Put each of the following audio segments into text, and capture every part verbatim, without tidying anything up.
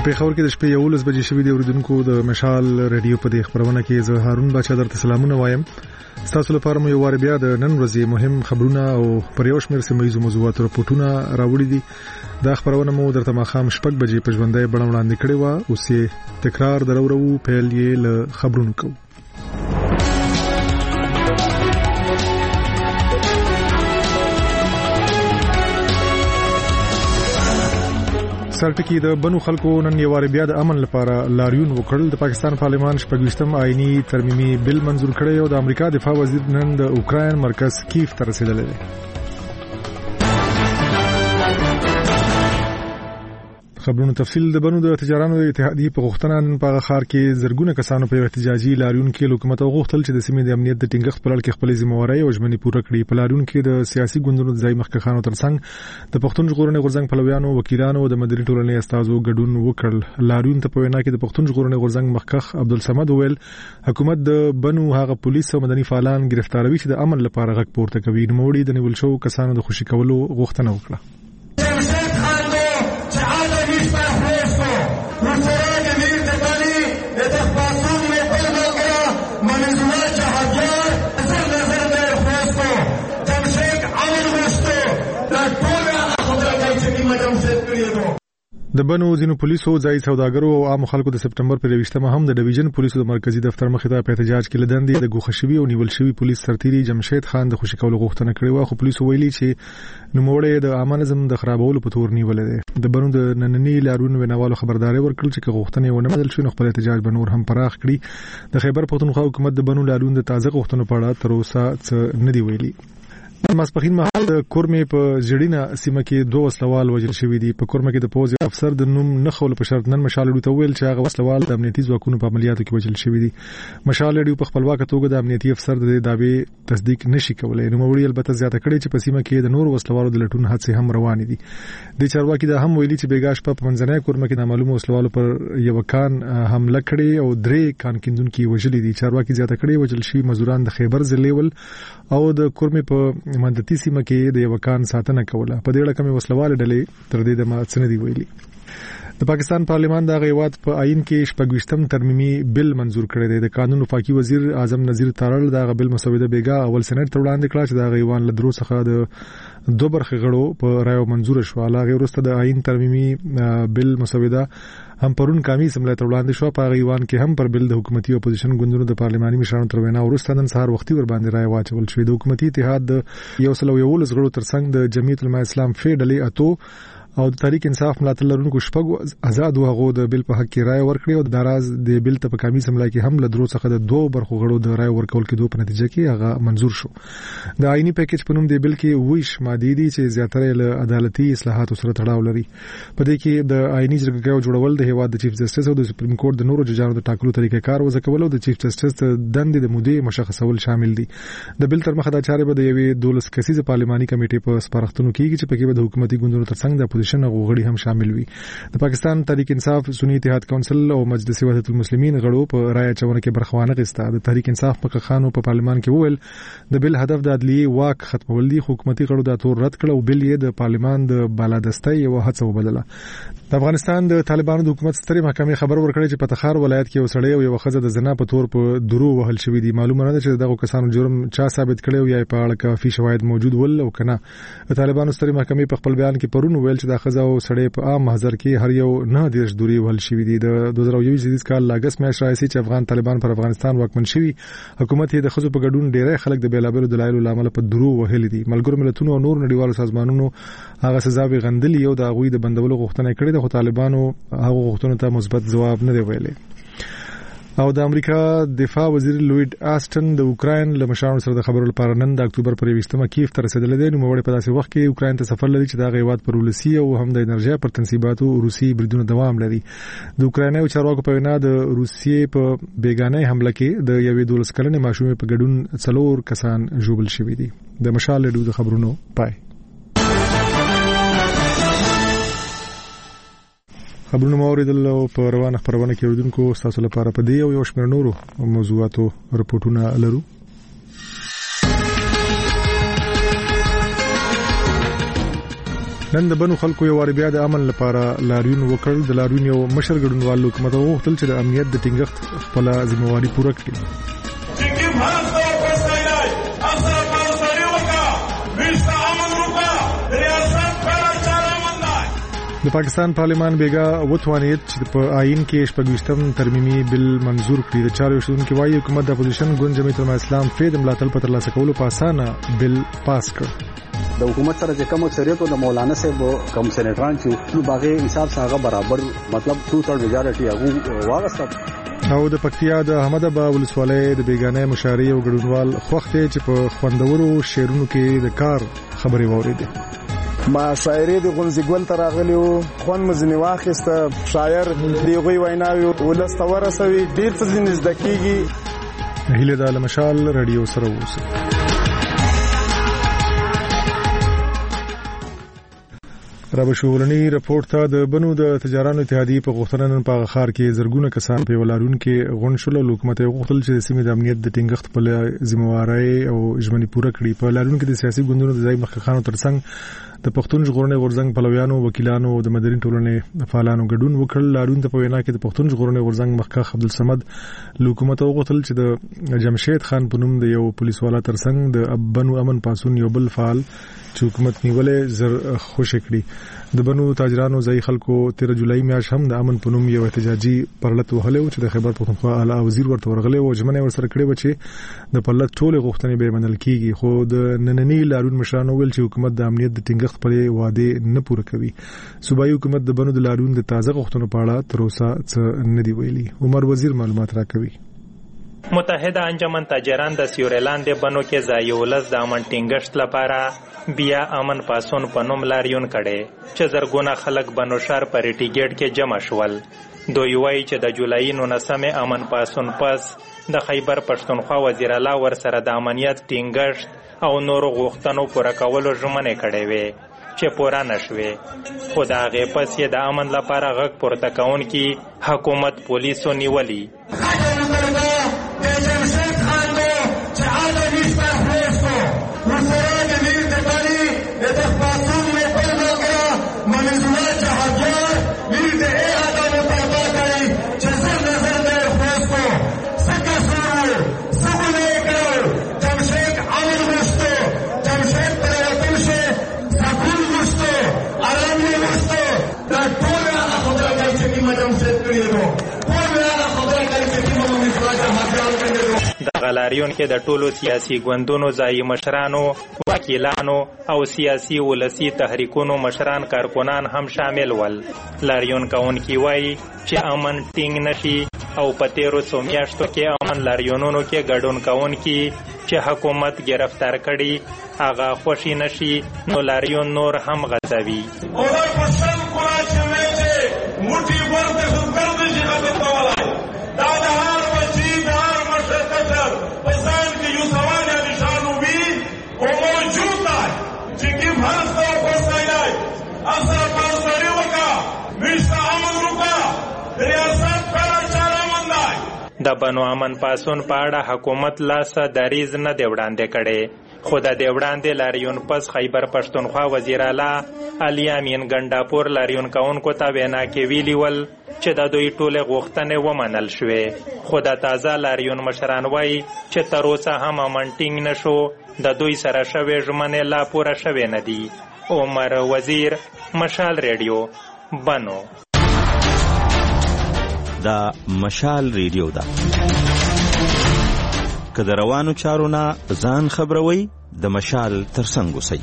پیښور کې د شپې یولس بجې شوې د اوریدونکو د مشال رادیو په دې خبرونه کې زه هارون بچا درته سلامونه وایم. تاسو لپاره مو یو وار بیا د نن ورځې مهم خبرونه او پر یو شمېر سیمه موضوعات راپورټونه راوړي دي. دا خبرونه مو درته ماښام شپږ بجې په ژوندۍ بڼه وړاندې کړې وه. اوس یې تکرار درورو، پیل یې له خبرونو کوو. سرټکی د بنو خلکو نن یو وار بیا د امن لپاره لاریون وکړل. د پاکستان پارلمان شپږویشتم آئینی ترمیمي بل منزور کړی او د امریکا دفاع وزیر نن د اوکراین مرکز کیف ته رسیدلی دی. خبرونو تفصیل. د بنو د تجارانو د اتحادیې په غوښتنه نن په ښار کې زرګونه کسانو په احتجاجي لاریون کې حکومت غوښتل چې د سیمې د امنیت د ټینګښت په لړ کې خپل ذمہواري او ژمنې پوره کړي. په لاریون کې د سیاسي ګوندونو د ځای مخکښانو ترڅنګ د پښتون ژغورنې غورځنګ پلویانو، وکیلانو او د مدني ټولنې استازو ګډون وکړ. لاریون ته په وینا کې د پښتون ژغورنې غورځنګ مخکښ عبدالصمد وویل حکومت د بنو هغه پولیس او مدني فعالان گرفتاروي چې د امن لپاره غږ پورته کوي. نوموړي د نیول شوو کسانو د خوشي کولو غوښتنه وکړه. د بنو ځینو پولیسو، ځای سوداګرو او عام خلکو د سپټمبر پر یوویشتمه هم د ډیویژن پولیسو د مرکزی دفتر مخې ته په احتجاج کې لدندې د ګوښه شوي او نیول شوي پولیس سرتیري جمشید خان د خوشي کولو غوښتنه کړې وه، خو پولیسو ویلي چې نوموړی د عامه نظم د خرابولو په تور نیولې دی. د بنو د ننني لاریون ویناوالو خبرداري ورکړل چې که غوښتنې ونه بدل شي نو خپل احتجاج به نور هم پراخ کړي. د خیبر پښتونخوا حکومت د بنو لاریون د تازه غوښتنو په اړه تر اوسه څه نه دی ویلي. ماسپخین مهال د کورمې په جړینه سیمه کې دوه وسلوال وژل شوي دي. په کورمه کې د پوز افسر د نوم نه خول په شرط نن مشال ډیو ته ویل چې هغه وسلوال د امنیتي ځواکونو په عملیاتو کې وژل شوي دي. مشال ډیو په خپلواکه توګه د امنیتي افسر د دعوی تصدیق نشي کولای. نو موري البته زیاته کړي چې په سیمه کې د نور وسلوالو د لټون حادثه هم روان دي. د چارواکي د هم ویلي چې بیګاش په منځنۍ کورمه کې نامعلومه وسلوالو پر یو کان حمله کړې او درې کان کیندونکو وژل دي. چارواکي زیاته کړي وژل شوي مزدوران د خیبر ضلع ول او د کورمې په مندتي سیمه کې د یو کان ساتنه کوله. په دې اړه کومه وسلواله ډلې تر دې د ماڅنه دی ویلي. د پاکستان پارلمان د غیوات په آئین کې شپږویشتم ترمیمي بل منزور کړی دی. د قانون وفاقي وزیر اعظم نذیر تارړ د بل مسوده بیګا اول سېنات ته وړاندې کړ چې د غیوان له درو څخه د دوه برخې غړو په رایو منزور شو. هغه وروسته د آئین ترمیمي بل مسوده هم پرون کامی سملای ته وړاندې شو. په غیوان کې هم پر بل د حکومتي اپوزیشن ګوندونو د پارلماني مشرانو تر وینا وروسته نن سهار وختي ور باندې رای واچول شو. د حکومتي اتحاد د یو سل او یولس غړو ترڅنګ د جمعیت العلماء اسلام فی ډلې اتو او د تحریک انصاف ملاتړ لرونکو شپږ آزاد وغو د بل په حق کې رائے ورکړي او د ناراض د بل ته په کمی سملای کې هم له درو څخه د دوه برخو غړو د رائے ورکول کې دوه په نتیجه کې هغه منزور شو. د آئینی پیکیج په نوم دی بل کې ویش ماده دي چې زیاتره له عدالتي اصلاحاتو سره تړاو لري. په دې کې د آئینی جرګې جوړول د هیواد د چیف جسټس او د سپریم کورټ د نورو ججانو د ټاکلو طریقې کار وځکول او د چیف جسټس د دندې د مودې مشخصول شامل دي. د بل تر مخه د چارې به د یوې دولس کسیزه پارلماني کمیټې په سپارښتنو کېږي چې پکې به د حکومتي ګوندونو ترڅنګ د اپوزیشن غوغړي هم شامل وي. د پاکستان تحریک انصاف، سنی اتحاد کونسل او مجلس وحدت المسلمین غړو په رائے چونه کې برخه وانه غوښته. د تحریک انصاف په خانو په پارلمان کې وویل د بل هدف د عدلیه واک ختمول دي. حکومتي غړو دا تور رد کړ او بل یې د پارلمان د بالادستۍ یو هڅه وبدله. د افغانستان د طالبانو د حکومت ستري محکمې خبر ورکړی چې په تخار ولایت کې وسړی او یو خزه د زنا په تور په درو وهل شوې دي. معلومه نه ده چې دغه کسانو جرم چا ثابت کړي او یا په اړه کافي شواهد موجود ول او کنه. د طالبانو ستري محکمې په خپل بیان کې پرون ویل چې د خزه او سړی په عام محضر کې هر یو نه دیش دوری وهل شوې دي. د دوه زره یوولس کال لاګس میاشت راځي چې افغان طالبان پر افغانستان واکمن شوي. حکومت یې د خزو په ګډون ډېری خلک د بیلابلو دلایلو لامل په درو وهل دي. ملګرو ملتونو او نور نړیوالو سازمانونو هغه سزاوي غندلي او د غوي د بندولو غوښتنه کړې ده خو طالبانو هغه غوښتنو ته مثبت ځواب نه دی ویلي. او د امریکا دفاع وزیر لوید آسټن د اوکراین له مشرانو سره د خبرو لپاره نن د اکتوبر پر یوویشتمه کیف ته رسیدلی دی. نو موږ په داسې وخت کې اوکراین ته سفر لري چې د غیوات پر ولسی او هم د انرژي پر تنصیباتو روسي بریدونو دوام لري. د اوکرایني چارواکو په وینا د روسیې په بیگانه حمله کې د یوې دولس کلنې ماشومې په ګډون څلور کسان ژوبل شوي دي. د مشال ډیو د خبرونو پای. خبرونه موریدل او په روانه خبرونه کې اوریدونکو تاسو لپاره په دې او یو شمېر نورو موضوعاتو رپورټونه لرو. نن د بنو خلکو یو وار بیا د امن لپاره لاریون وکړ. د لاریون یو مشر ګډونوال حکومت غوښتل چې د امنیت د ټینګښت خپل ذمہواری پوره کړي. د پاکستان پارلیمان بیګا وتوانید چې په آئین کې شپږویشتم ترمیمي بل منزور کړي. د چارو شتون کې وايي حکومت د اپوزیشن ګوند جمعیت الاسلام فید ملاتړ په ترلاسه کولو په اسانه بل پاس کړ. د حکومت سره چې کوم اکثریت د مولانا صاحب کوم سېنیټران چې نو باغې حساب سره برابر مطلب ټو تھرډ میجارټي هغه واغسته. او د پکتیا د احمد ابا ولسوالۍ د بیگانه مشاري او ګډونوال خوخته چې په خوندورو شعرونو کې د کار خبري وریده. ما شاعري د غونځګول تر غلیو خون مزنی واخسته شاعر دیغوي ویناوي ولسته ورسوي ډیر څه نږدې کیږي. هیله د مشال رادیو سره اوسه. رابشورنی رپورت ته د بنو د تجارانو اتحادیې په غوښتنه نن په خار کې زرګونه کسان په ولارون کې غون شول. حکومت غوښتل چې د سیمې د امنیت د ټینګښت په ذمہواری او ژمنې پوره کړي. په لارون کې د سیاسي ګوندونو د ځای مخکخانو ترڅنګ د پښتون ژغورنې غورځنګ پلویانو وکیلانو او د مدني ټولنې فعالانو ګډون وکړ. لارون ته په وینا کې د پښتون ژغورنې غورځنګ مخکخ عبدالصمد حکومت غوښتل چې د جمشید خان په نوم د یو پولیس والا ترڅنګ د بنو امن پاسون یو بل فعال چې حکومت نیولې زر خوش کړي. د بنو تاجرانو ځای خلکو تیر جولای میاشت هم د امن په نوم یو احتجاجي پرلط وهلو چې د خیبر پختونخوا اعلی وزیر ورته ورغلی او ژمنه ورسره کړې و چې د پرلط ټول غوښتنې به منل کیږي. خو د نننی لارون مشرانو ویل چې حکومت د امنیت د ټینګښت په وعده نه پوره کوي. صوبایي حکومت د بنو د لارون د تازه غوښتنو په اړه تر اوسه څه نه دی ویلي. عمر وزیر معلومات راکوي. متحده انجمن تاجران د سیورلاند بنو کې ځایولز د امن ټینګښت لپاره بیا امن پاسون په نوم لاریون کړي چې زرګونه خلک بنو شهر په ریټی ګیټ کې جمع شول. دوی وایي چې د جولای نولسمې امن پاسون پس د خیبر پښتونخوا وزیر اعلی ورسره د امنیت ټینګښت او نورو غوښتنو پوره کولو ژمنې کړې وې چې پوره نشوې. خو د هغې پس یې د امن لپاره غږ پورته کوونکي حکومت پولیسو نیولي. د غلاریون کې د ټولو سیاسي ګوندونو ځایي مشرانو، وکیلانو او سیاسي ولسی تحریکونو مشران کارکنان هم شامل ول. لاریون کوونکي وایي چې امن ټینګ نشي او په تیرو څو میاشتو کې امن لاریونونو کې ګډون کوونکي چې حکومت گرفتار کړي هغه خوشي نشي نو لاریون نور هم غځوي. د بنو امن پاسون په اړه حکومت لاسه دریز نه دی وړاندې کړی. خو د دې وړاندې لاریون پس خیبر پښتونخوا وزیر اعلی علي امین ګنډاپور لاریون کوونکو ته وینا کې ویلي ول چې د دوی ټولې غوښتنې ومنل شوې. خو د تازه لاریون مشران وایي چې تر اوسه هم امن ټینګ نشو، د دوی سره شوې ژمنې لا پوره شوې نه دي. عمر وزیر، مشال ریډیو، بنو. دا مشال ریډیو ده. که د روانو چارو نه ځان خبروي د مشال ترڅنګ اوسئ.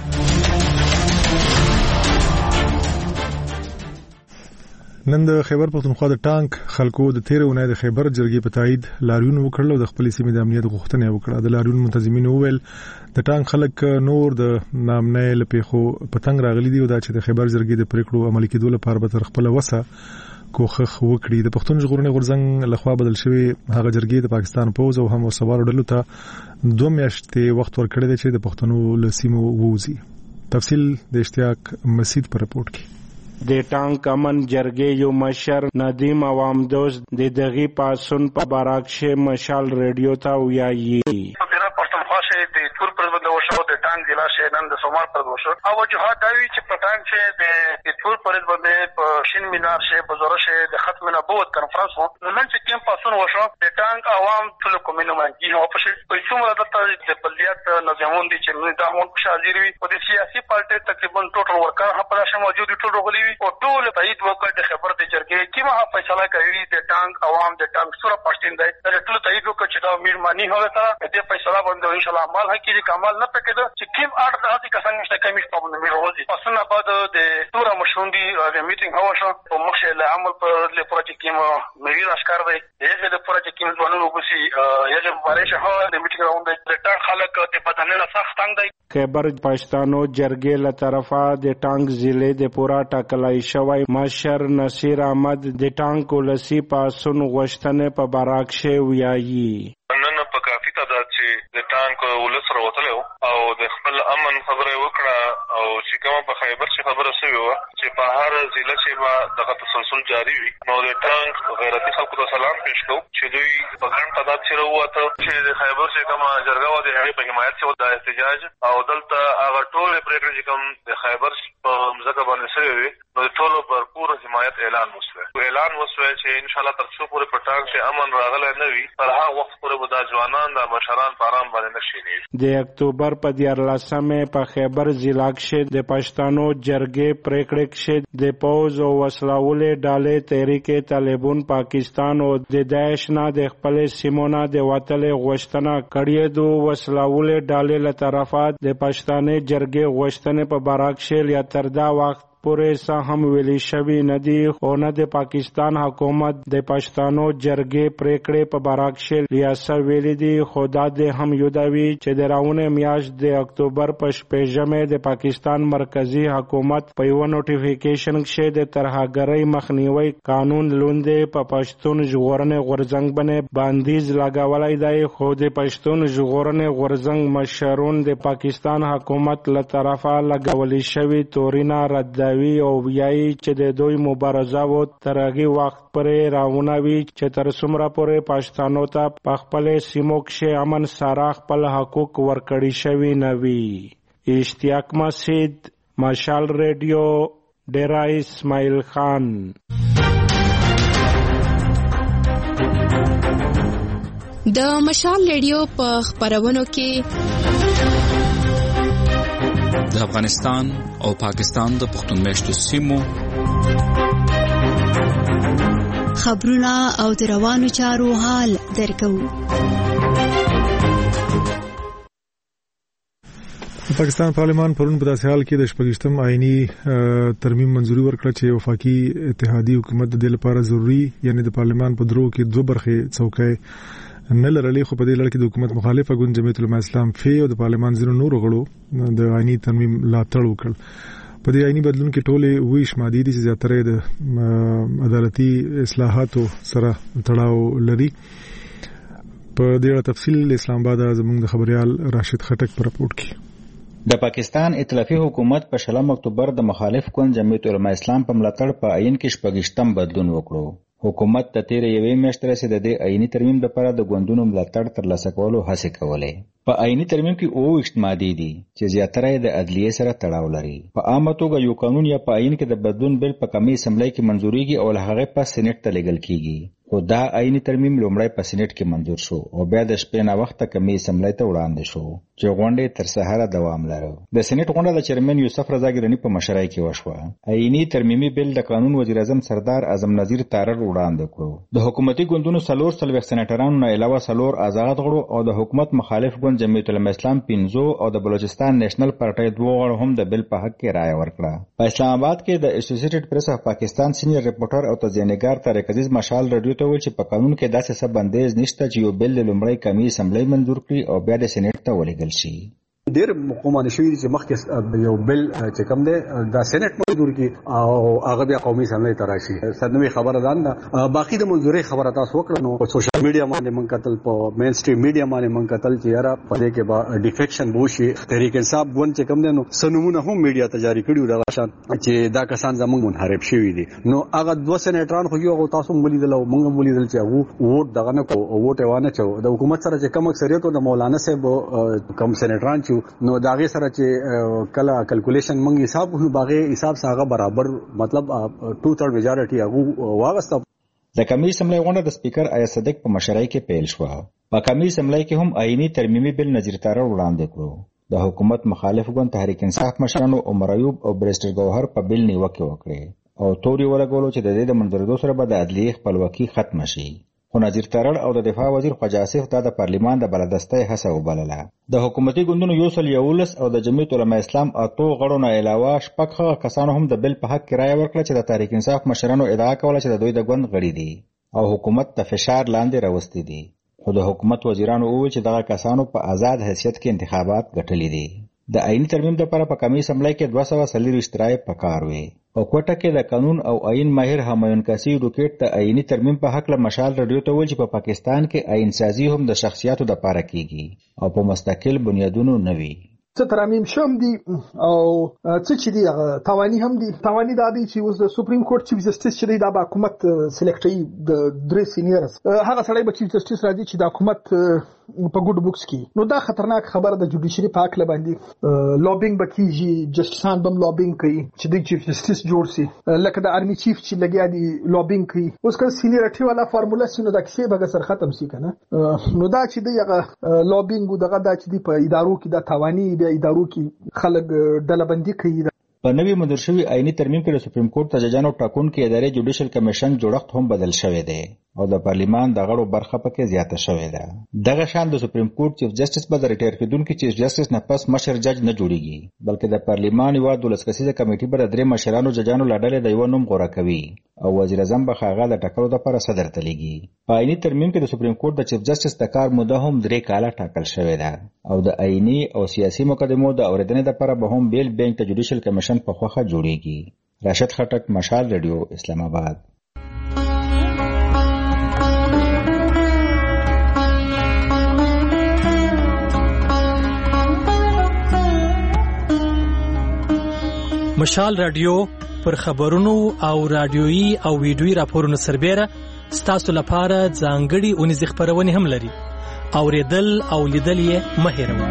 نن د خیبر پختونخوا د ټانک خلکو د تیر اونۍ د خیبر جرګې په تایید لاریون وکړل او د خپل سیمې د امنیت غوښتنه وکړه. د لاریون منتظمین وویل د ټانک خلک نور د نامنۍ لپیخو پتنګ راغلي دي او دا چې د خیبر جرګې د پریکړو عملي کېدو لپاره به تر خپل وسه کوښښ وکړي. د پښتون ژغورنې غورځنګ لخوا بدل شوی هغه جرګې د پاکستان پوز او هم سوار ډلو ته دوه میاشتې وخت ورکړی دی چې د پښتنو له سیمو ووځي. تفصیل د اشتیاق مسید په رپورټ کې. د ټانک امن جرګې یو مشر ندیم عوام دوست د دغې پاسون په باراکشه مشال ریډیو ته ویایي پښتونخوا شه د پور پر باندې وشو د ټانګ ضلع شه نن د سومار پر وشو او وجوهات دا وی چې پټان شه د پور پر باندې په شین مینار شه بزوره شه د ختم نبوت کانفرنس وو نن چې کوم پاسون وشو د ټانګ عوام ټول کومینو باندې او په شي په څومره د بلدیات نظامون دي چې نو دا مون شاذری وي او د سیاسي پارټي تقریبا ټوټل ورکر هم پر شمه موجود ټول غلي وي او ټول تایید وکړ د خبر د جرګې کیمه فیصله کوي د ټانګ عوام د ټانګ سره پښتين دی د ټول تایید وکړ چې دا میرمانی هغه ته د فیصله باندې ان شاء الله عمل هکې کمال نه پکې چې کیم اړ د هڅې کسان نشته کمی په باندې میروزي پسونه بعد د تور مشوندي د میټینګ هوا شو په مخه له عمل پر له پروژې کیم مېری اشکار دی دغه د پروژې کیم ځوانونو وګسي یوه مبارشه هوا د میټینګ راوند د ټانګ خلک ته بدنه سخت تنگ دی خیبر پښتانو جرګې له طرفه د ټانګ ضلع د پورا ټاکلای شوی مشر نصیر احمد د ټانګ کولسی پاسون غوښتنه په باراکشه ویایي نن په کافي تعداد چې د ټانګ ولس راوتلو او د خپل امن خبره وکړه او چې کومه په خیبر چې خبره شوی و چې په هر ضلع کې به دغه تسلسل جاری وي نو د ټانګ غیرتي خلکو ته سلام پېښ کوو چې دوی په ګڼ تعداد چې راووته چې د خیبر چې کومه جرګه وه د هغې په حمایت کې د احتجاج او دلته هغه ټولې پرېکړې چې کوم د خیبر په مځکه باندې شوې وي نو د ټولو بھرپور حمایت اعلان وشوی اعلان وشوی چې انشاءالله تر څو پورې په ټانګ چې امن راغلی نه وي تر هغه وخت پورې به دا ځوانان دا مشران په ارام باندې نه شینېږي د اکتوبر په دیارلسمې په خیبر ضلع کښې د پښتنو جرګې پرېکړې کښې د پوځ او وسلهوالې ډلې تحریک طالبان پاکستان او د داعش نه د خپلې سیمو نه د وتلې غوښتنه کړې ده وسلهوالې ډلې له طرفه د پښتنې جرګې غوښتنې په باره کښې یا تر دا وخت پورې څه هم ویلي شوي نه دي خو نه د پاکستان حکومت د پښتنو جرګې پرېکړې په باره کښې یا څه ویلي دي خو دا د هم یادوي چې د راونې میاشت د اکتوبر په شپږمې د پاکستان مرکزي حکومت په یوه نوټیفیکیشن کښې د ترهګرۍ مخنیوي قانون لاندې په پښتون ژغورنې غورځنګ باندې بندیز لګولی دی خو د پښتون ژغورنې غورځنګ مشرون د پاکستان حکومت له طرفه لګولي شوي تورونه رد او ویایي چې د دوی مبارزه و تر هغې وخت پورې راونه وي چې تر څومره پورې پښتنو ته په خپلې سیمو کښې امن سره خپل حقوق ورکړي شوي نه وي. اشتیاق مسعود، مشال ریډیو، ډیرا اسماعیل خان. د مشال ریډیو په خپرونو کې د افغانستان او پاکستان د پښتون میشتو سیمو خبرونه او د روانو چارو حال درکو. پاکستان پارلمان پرون په داسې حال کې د شپږشتم آئینی ترمیم منځوري ورکړه چې وفاقي اتحادي حکومت د دې لپاره ضروري یعنی د پارلمان په درو کې دوه برخې څوکۍ نه لرلې خو په دې لړ کې د حکومت مخالفه ګوند جمعیت العلماء اسلام فی او د پارلمان ځینو نورو غړو د آئینی ترمیم ملاتړ وکړ. په دې آئینی بدلون کې ټولې ویش مادي دي چې زیاتره د عدالتي اصلاحاتو سره تړاو لري. په دې تفصیل اسلام آباد زموږ د خبريال راشد خټک پر راپورټ کې د پاکستان ائتلافي حکومت په شلم اکتوبر د مخالف ګوند جمعیت العلماء اسلام په ملاتړ په آئین کې شپږشتم بدلون وکړو. حکومت ته تیر یوې میاشتې راهیسې د دې آئینی ترمیم لپاره د ګوندونو ملاتړ ترلاسه کولو هڅې کولې. په آئینی ترمیم کې اووه ویشت مادې دي چې زیاتره یې د عدلیې سره تړاو لري. په عامه توګه یو قانون یا په آئین کې د بدلون بل په کمې اسمبلی کې منظوریږي او له هغې پس سینټ ته لیږل کیږي. خو دا آئینی ترمیم لومړی په سینټ کې منظور شو او بیا د شپې ناوخته کمې اسمبلی ته وړاندې شو چې غونډې تر سهاره دوام لرو. د سینټ غونډه د چیرمن یوسف رضا ګیلاني په مشرۍ کې وشوه. آئینی ترمیمي بل د قانون وزیر اعظم سردار اعظم نظیر تارړ وړاندې کړو. د حکومتي ګوندونو څلور څلوېښت سینټرانو نه علاوه څلور آزاد غړو او د حکومت مخالف ګوند جمعیت العلماء اسلام پنځو او د بلوچستان نیشنل پارټۍ دوه غړو هم د بل په حق کې رایه ورکړه. په اسلام آباد کې د اسوسییټډ پریس اف پاکستان سینیئر ریپورټر او تجزیه‌نګار طارق عزیز مشال رادیو ته وویل چې په قانون کې داسې څه بندیز نشته چې یو بل د لومړۍ کمې اسمبلی منظور کړي او بیا د سینټ ته ولېږل شي. ډېر مقومانه شوی چې مخکې یو بل چې کوم دی د سېنات منظور کی او هغه بیا قومي اسمبلی ته راشي. سدنوي خبره ده باقي د منځوري خبره تاسو وکړه نو په سوشل میډیا باندې مونږ کتل په مین سټریم میډیا باندې مونږ کتل چې یاره په دې کې به ډیفیکشن بوشي. تحریک انصاف ګوند چې کوم دی نو سنمونه هم میډیا ته جاری کړیو دا شان چې دا کسان زموږ منحرف شوي دي. نو هغه دوه سېناتران خو یو تاسو ولیدل او مونږ ولیدل چې هغه ووټ دغه نه کو ووټ یې ونه چو د حکومت سره چې کم اکثریت د مولانا صاحب کم سېناتران چې نو داغه سره چې کله کیلکولیشن مونږ حساب نو باغه حساب سره برابر مطلب ټو تھرډ میجارټي هغه واغسته. د قومي اسمبلی غونډه د سپیکر آیا صدیق په مشرۍ کې پیل شوه. په قومي اسمبلی کې هم آئینی ترمیمي بل نظر تاره وړاندې کړو. د حکومت مخالف ګوند تحریک انصاف مشرانو عمر ایوب او بریسټر ګوهر په بل نیوکه وکړه او توري ولګولو چې د دې د منځردو سره به د عدلیه خپلواکي ختم شي. خو نظیر ترړ او د دفاع وزیر خواجه آصف دا د پارلیمان د بلدستۍ هڅه وبلله. د حکومتي ګوندونو یو سل یولس او د جمعیت علماء اسلام اتو غړو نه علاوه شپږ هغه کسانو هم د بل په حق کې رایه ورکړه چې د تحریک انصاف مشرانو ادعا کوله چې د دوی د ګوند غړي دي او حکومت د فشار لاندې راوستي دي. خو د حکومت وزیرانو وویل چې دغه کسانو په آزاد حیثیت کې انتخابات ګټلي دي. د آئینی ترمیم لپاره په قومي اسمبلی کې دوه سوه څلوېښت رایې پکار وې. په کوټه کې د قانون او آئین ماهر همایون کاسي روکېټ د آئینی ترمیم په حق له مشال رادیو ته وویل چې په پاکستان کې آئین سازي هم د شخصیاتو لپاره کیږي او په مستقل بنیادونو نه وي. څه ترامیم شوم دي او څه چې دي توانی هم دي. توانی دا دی چې اوس د سپریم کورټ چیف جسټس چې دی دا به حکومت سلیکټوي د درې سینیرز هغه سړی به چیف جسټس راځي چې د حکومت په ګډ بوکس کې. نو دا خطرناک خبره د جوډیشري په حق باندې لوبینګ به کیږي. جسټسان به لوبینګ کوي چې د چیف جسټس جوړ سي لکه د آرمي چیف چې لګیا دي لوبینګ کوي. اوس که سینیرټي والا فارمولا سينو د کیسه به سر ختم سي کنه. نو دا چې دی هغه لوبینګ دغه دا چې دی په ادارو کې د توانی د ادارو کې خلک ډلبندي کوي. په نوي منظور شوي آئینی ترمیم کې د سپریم کورټ د ججانو ټاکونکي ادارې جوډیشل کمیشن جوړښت هم بدل شوی دی او د پارلیمان د غړو برخه پکې زیاته شوې ده. دغه شان د سپریم کورټ چیف جسټس به د ریټایر کېدونکي چیف جسټس نه پس مشر جج نه جوړیږي بلکې د پارلیمان یوه دولس کسیزه کمیټې به د درې مشرانو ججانو له ډلې د یوه نوم غوره کوي او وزیر اعظم به هغه د ټاکلو دپاره صدر ته لیږي. په آئیني ترمیم کې د سپریم کورټ د چیف جسټس د کار موده هم درې کاله ټاکل شوې ده او د آئیني او سیاسي مقدمو د اورېدنې دپاره به هم بیل بینچ د جوډیشل کمیشن په خوښه جوړیږي. راشد خټک، مشال ریډیو، اسلام آباد. مشال رادیو پر خبرونو او رادیويي او ویډیويي راپورونو سربېره ستاسو لپاره ځانګړي اونیزې خپرونې هم لري. اوریدل او لیدل یې مه هېروئ.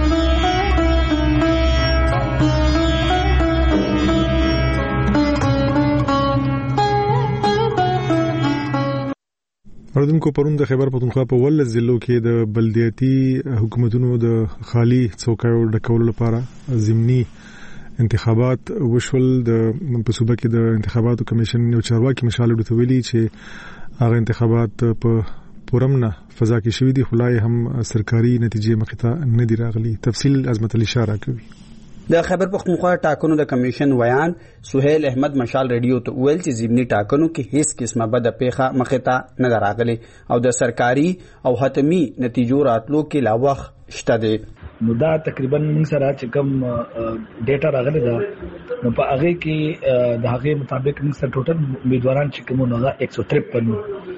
اردوونکو پرون د خیبر پښتونخوا په ولس ضلعو کې د بلدیاتي حکومتونو د خالي څوکیو ډکولو لپاره ضمني انتخابات وشول. د په صوبه کې د انتخاباتو کمیشن یو چارواکي مشال ډوته ویلي چې هغه انتخابات په پورمنه فضا کې شوي دي خو لا هم سرکاري نتیجې مخې ته نه دي راغلي. تفصیل عظمت علي اشاره کوي. د خیبر پښتونخوا ټاکنو د کمیشن ویان سہیل احمد مشال ریډیو ته ویل چې ضمني ټاکنو کې هیڅ قسمه بده پیښه مخې ته نه راغلي او د سرکاري او حتمی نتیجو راتلو کې لا وخت شته دی. نو دا تقریبا موږ سره چې کوم ډیټا راغلی ده نو په هغه کې د هغه مطابق موږ سره ټوټل امیدواران چې کوم نو هغه ایک سو ترپن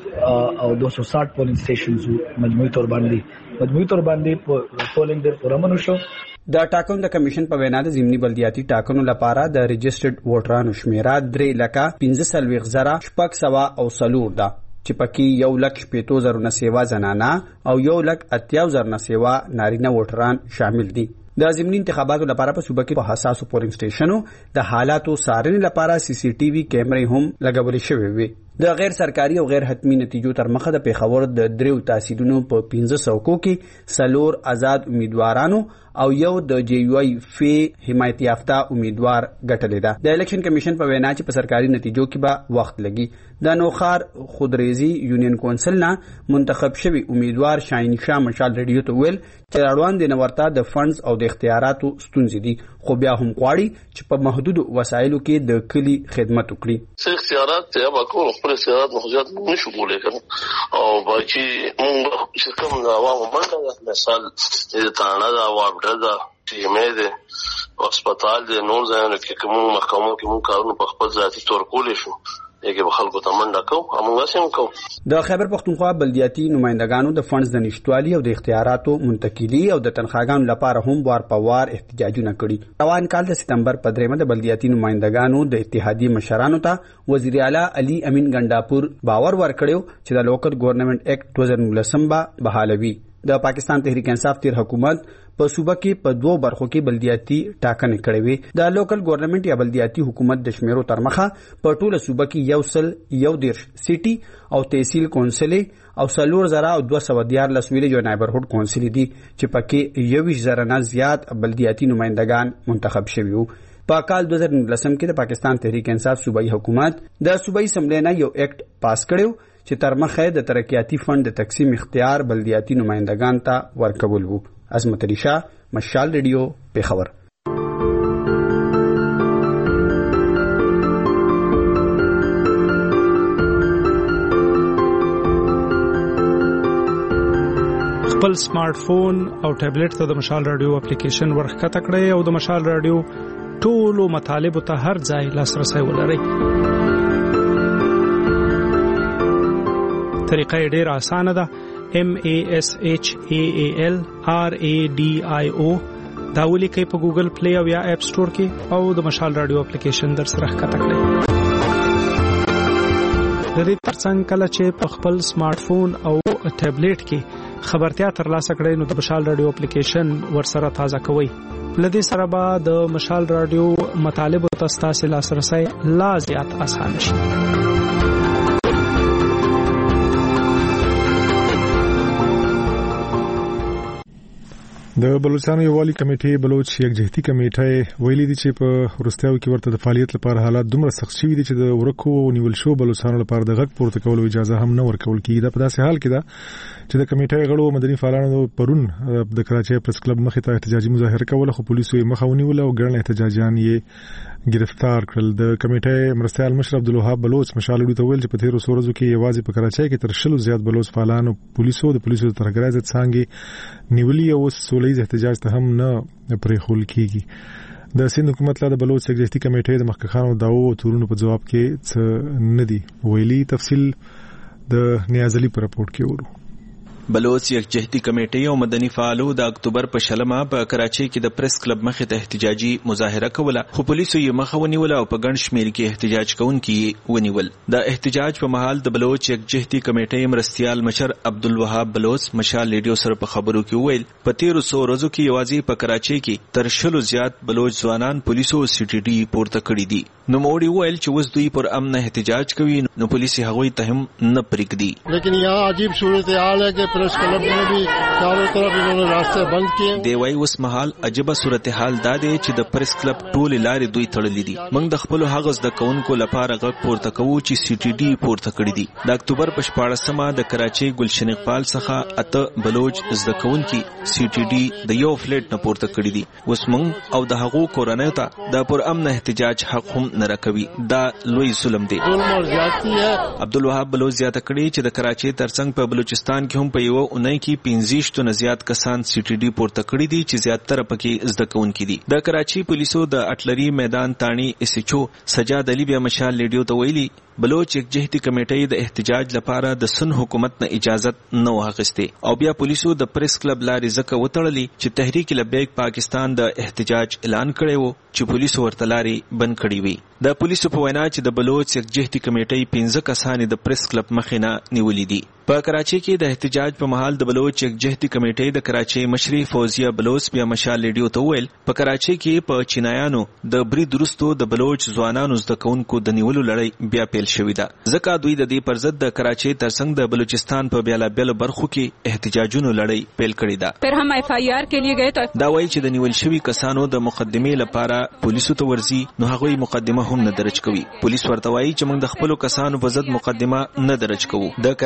او دو سو ساٹھ پولینګ سټیشنز مجموعي تور باندې مجموعي تور باندې په پولینګ ډېر پرامن شو. د ټاکنو د کمیشن په وینا د ضمني بلدیاتي ټاکنو لپاره د رجسټرډ ووټرانو شمیره درې لکه پنځه څلوېښت زره شپږ سوه او څلور ده چې پکې یو لک شپېتو زرو نه سیوا زنانه او یو لک اتیاو زرو نه سیوا نارینه ووټران شامل دي. د ضمني انتخاباتو لپاره په صوبه کې په حساسو پولینګ سټیشنونو د حالاتو څارنې لپاره سی سی ټي وي کیمرې هم لګولې شوې وي. د غیر سرکاري او غیر حتمی نتیجو تر مخه د پیښور د دریو تحصیلونو په پنځه سوکو کې څلور آزاد امیدوارانو او یو د جی یو آی فی حمایت یافته امیدوار ګټلې ده. د الیکشن کمیشن په وینا چې په سرکاري نتیجو کې به وخت لګي. د نوخار خودریزي یونین کونسل نه منتخب شوی امیدوار شاهین شاه مشال ریډیو ته ویل چې اړوند د نورتا د فندز او د اختیاراتو ستونزې دي خو بیا هم غواړي چې په محدود وسایلو کې د کلی خدمت وکړي. څه اختیارات یا باکو خپل اختیارات مخزیات نشو کولای کنه او باقي موږ چې کوم د عوامو منډه مثال د تاڼه دا وابډه دا سیمه ده او هسپتال ده نور ځایونه کې کوم محکمو کې مون کارونه په خپل ذاتي تور کولې شو یګه به خلکو ته منډه کو همغه سم کو. د خیبر پختونخوا بلدیاتي نمائندګانو د فنډز د نشټوالي او د اختیاراتو منتقلي او د تنخواګانو لپاره هم وار په وار احتجاجونه کړي. روان کال د سپتمبر په دریمه د بلدیاتي نمائندګانو د اتحادیې مشرانو ته وزیر اعلی علي امین ګنڈاپور باور ورکړیو چې د لوکل ګورنمنت ایکټ دوه هزار نولس به بحالوي. د پاکستان تحریک انصاف تیر حکومت په صوبه کې په دوه برخو کې بلدیاتي ټاکنې کړې وې. د لوکل ګورنمنت یا بلدیاتي حکومت د شمیرو تر مخه په ټوله صوبه کې یو سل یو دیرش سیټي او تحصیل کونسلې او څلور زره او دوه سوه دیارلس ویلېج او نایبرهوډ کونسلې دي چې پکې یوویشت زره نه زیات بلدیاتي نمائندګان منتخب شوي وو. په کال دوه هزار نولس کې د پاکستان تحریک انصاف صوبایي حکومت د صوبایي اسمبلی نه یو ایکټ پاس کړو چې تر مخه د ترقیاتي فند د تقسیم اختیار بلدیاتي نمائندګان ته ورکول وو. عظمت علي شاه، مشال ریډیو، پیښور. خپل سمارټ فون او ټابلیټ ته د مشال رادیو اپلیکیشن ورخکته کړئ او د مشال رادیو ټولو مطالبو ته هر ځای لاسرسی ولرئ. طریقه یې ډېره اسانه ده. M A S H A A L R A D I O دا ولیکئ په ګوګل پلی او یا اپ سٹور کې او د مشال رادیو اپلیکیشن در سره ښکته کړئ. د دې ترڅنګ کله چې په خپل سمارټ فون او ټابلیټ کې خبرتیا ترلاسه کړئ نو د مشال رادیو اپلیکیشن ورسره تازه کوئ. لدې سره به د مشال رادیو مطالبو ته ستاسو لاسرسی لا زیات آسان شي. د بلوچستان یووالي کمیټې بلوچ یکجهتي کمیټه ویلي دي چې په وروستیو کې ورته د فعالیت لپاره حالات دومره سخت شوي دي چې د ورکو او نیول شو بلوچستان لپاره د غږ پورته کولو اجازه هم نه ورکول کیږي. دا په داسې حال کې ده چې د کمیټې غړو مدني فعالانو پرون د کراچۍ پریس کلب مخې ته احتجاجي مظاهره کوله خو پولیسو یې مخه ونیوله او ګڼ احتجاجیان یې گرفتار کړل. د کمیټې مرستیال مشر عبدالوهاب بلوچ مشال ډیو ته ویل چې په تیرو څو ورځو کې یوازې په کراچۍ کې تر شلو زیات بلوچ فعالانو پولیسو د پولیسو د ترهګرۍ ضد څانګې نیولي او سولهییز احتجاج ته هم نه پرېښول کیږي. د سند حکومت لا د بلوچ یکجهتي کمیټې د مخکښانو دعوو او تورونو په جواب کې څه نه دي ویلي. تفصیل د نیاز علي په راپورټ کې ورو. بلوچ یکجهتي کمیټې او مدني فعالو د اکتوبر په شلمه په کراچۍ کې د پریس کلب مخې ته احتجاجي مظاهره کوله خو پولیسو یې مخه ونیوله او په ګڼ شمېر کې احتجاج کوونکي یې ونیول. د احتجاج په مهال د بلوچ یکجهتي کمیټې مرستیال مشر عبدالوهاب بلوچ مشال ریډیو سره په خبرو کې وویل په تیرو څو ورځو کې یوازې په کراچۍ کې تر شلو زیات بلوچ ځوانان پولیسو سی ټي ډي پورته کړي دي. نوموړي وویل چې اوس دوی پر امن احتجاج کوي نو پولیس هغوی ته هم نه پرېږدي. لیکن یہاں عجیب صورتحال ہے کہ پریس کلب میں بھی چاروں طرف انہوں نے راستے بند کیے. دی وايي اوس مهال عجیبه صورتحال دا دی چې د پریس کلب ټول لارې دوی تړلې دي. موږ د خپل هغه زده کوونکو لپاره غږ پورته کوو چې سی ټي ډي پورته کړي دي. د اکتوبر په شپاړسمه د کراچۍ ګلشن اقبال څخه اته بلوچ زده کوونکي سی ټي ډي د یو فلیټ نه پورته کړي دي. اوس موږ او د هغو کورنۍ ته د پر امن احتجاج حق هم نه راکوي. دا لوی ظلم دی. عبدالوهاب بلوچ زیاته کړي چې د کراچۍ ترڅنګ په بلوچستان کې هم په یو اونۍ کې پنځه نه زیات کسان سی ټي ډي پورته کړي دي چې زیاتره پکې زده کوونکي دي. د کراچۍ پولیسو د اټلري میدان تانی اس ایچ او سجاد علي بیا مشال ریډیو ته ویلي بلوچ یکجهتي کمیټې د احتجاج لپاره د سن حکومت نه اجازت نه واخیسته او بیا پولیسو د پریس کلب لارې ځکه وتړلې چې تحریک لبیک پاکستان د احتجاج اعلان کړی وو چې پولیسو ورته لارې بند کړې وي. د پولیسو په وینا چې د بلوچ یکجهتي کمیټې پنځه کسان د پریس کلب مخې نه نیولې دي. په کراچۍ کې د احتجاج په مهال د بلوچ یکجهتي کمیټې د کراچۍ مشري فوزیه بلوچ بیا مشال ریډیو ته ویل په کراچۍ کې په چینایانو د برید وروسته د بلوچ ځوانانو زده کوونکو د نیولو لړۍ بیا پیل شوې ده. ځکه دوی د دې پر ضد د کراچۍ ترڅنګ د بلوچستان په بیلابیلو برخو کې احتجاجونو لړۍ پیل کړې ده. پر هم اف آی آر کې لیے گئے دا وایي چې د نیول شوي کسانو د مقدمې لپاره پولیسو ته ورځي نو هغوی مقدمه هم نه درج کوي. پولیس ورته وایي چې موږ د خپلو کسانو په ضد مقدمه نه درج کوو. د کراچۍ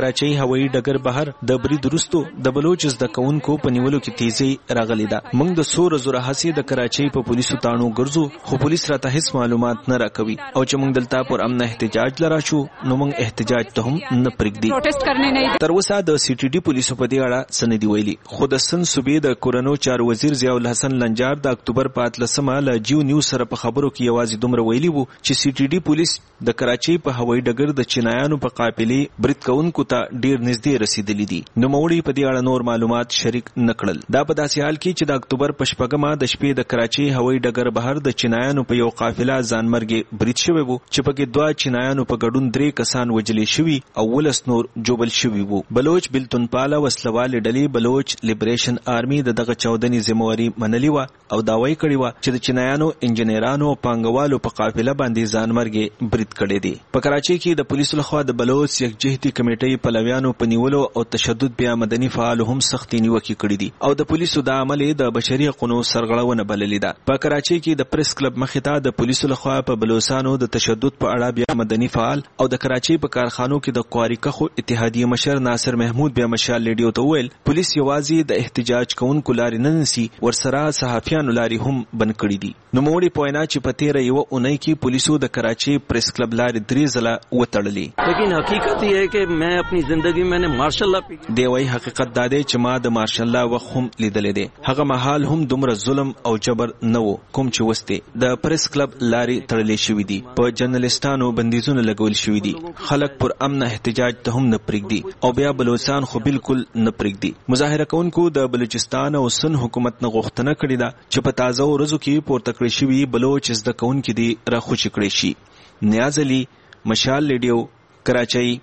هوایي ډګر بهر د برید وروسته د بلوچ زده کوونکو په نیولو کې تیزی راغلی ده. موږ د څو ورځو راهیسې د کراچۍ په پولیسو تاڼو ګرځو، خو پولیس راته هیڅ معلومات نه راکوي او چې موږ دلته پر امن احتجاج لرا شو نو موږ احتجاج ته هم نه پرېږدي. پروټیسټ کرنے نه تر اوسه د سی ټي ډي پولیسو په دې اړه څه نه دي ویلي، خو د سند صوبې د کورنو چارو وزیر ضیاء الحسن لنجار د اکتوبر په اتلسمه له جیو نیوز سره په خبرو کې یوازې دومره ویلي وو چې سی ټي ډي پولیس د کراچۍ په هوایي ډګر د چینایانو په قافلې برید کوونکو ته ډیر نږدې رسیدلي دي. نوموړي په دې اړه نور معلومات شریک نه کړل. دا په داسې حال کې چې د اکتوبر په شپږمه د شپې د کراچۍ هوایي ډګر بهر د چینایانو په یو قافله ځانمرګي برید شوی وو چې پکې دوه چینایانو په ګډون درې کسان وجلې شوي او ولس نور جوبل شوي وو. بلوچ بلتون پاله وسلوالې ډلې بلوچ لیبریشن آرمي د دغه چاودنې ذمہواري منلې وه او دعوی کړې وه چې د چینایانو انجنیرانو او پانګوالو په قافله باندې ځانمرګي برید کړی دی. په کراچۍ کې د پولیسو لخوا د بلوچ یکجهتي کمیټې پلویانو په نیولو او تشدد بیا مدني فعالو هم سختي نیوکې کړې دي او د پولیسو د عمل د بشري حقوقو سرغړونه بللې ده. په کراچۍ کې د پریس کلب مخې ته د پولیسو لخوا په بلوچستانو د تشدد په اړه بیا مدني فعال او د کراچۍ په کارخانو کې د قواریکخو اتحادیه مشر ناصر محمود بیا مشال لیډیو ته ویل پولیس یوازې د احتجاج کوونکو لارې نه نیسي، ورسره صحافیانو لارې هم بند کړي دي. نوموړي په وینا چې په تېره یوه اونۍ کې پولیسو د کراچۍ پریس کلب لارې درې ځله وتړلې. لیکن حقیقت یہ ہے کہ میں اپنی زندگی میں نے مارشل الله دی وایي حقیقت دا دی چې ما د مارشل الله وخت هم لیدلی دی. هغه مهال هم دومره ظلم او جبر نه و کوم چې اوس دی. د پریس کلب لارې تړلې شوي دي، په جرنالستانو بندیزونه لګول شوي دي، خلک پر امن احتجاج ته هم نه پرېږدي او بیا بلوچستان خو بالکل نه پرېږدي. مظاهره کوونکو د بلوچستان او سن حکومت نه غوښتنه کړې ده چې په تازه ورځو کې پورته کړی شوي بلوچ زده کوونکي دي راخوشي کړی شي. نیاز علي، مشال لیډیو، کراچۍ.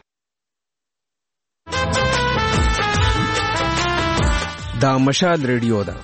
دا مشال ریډیو ده.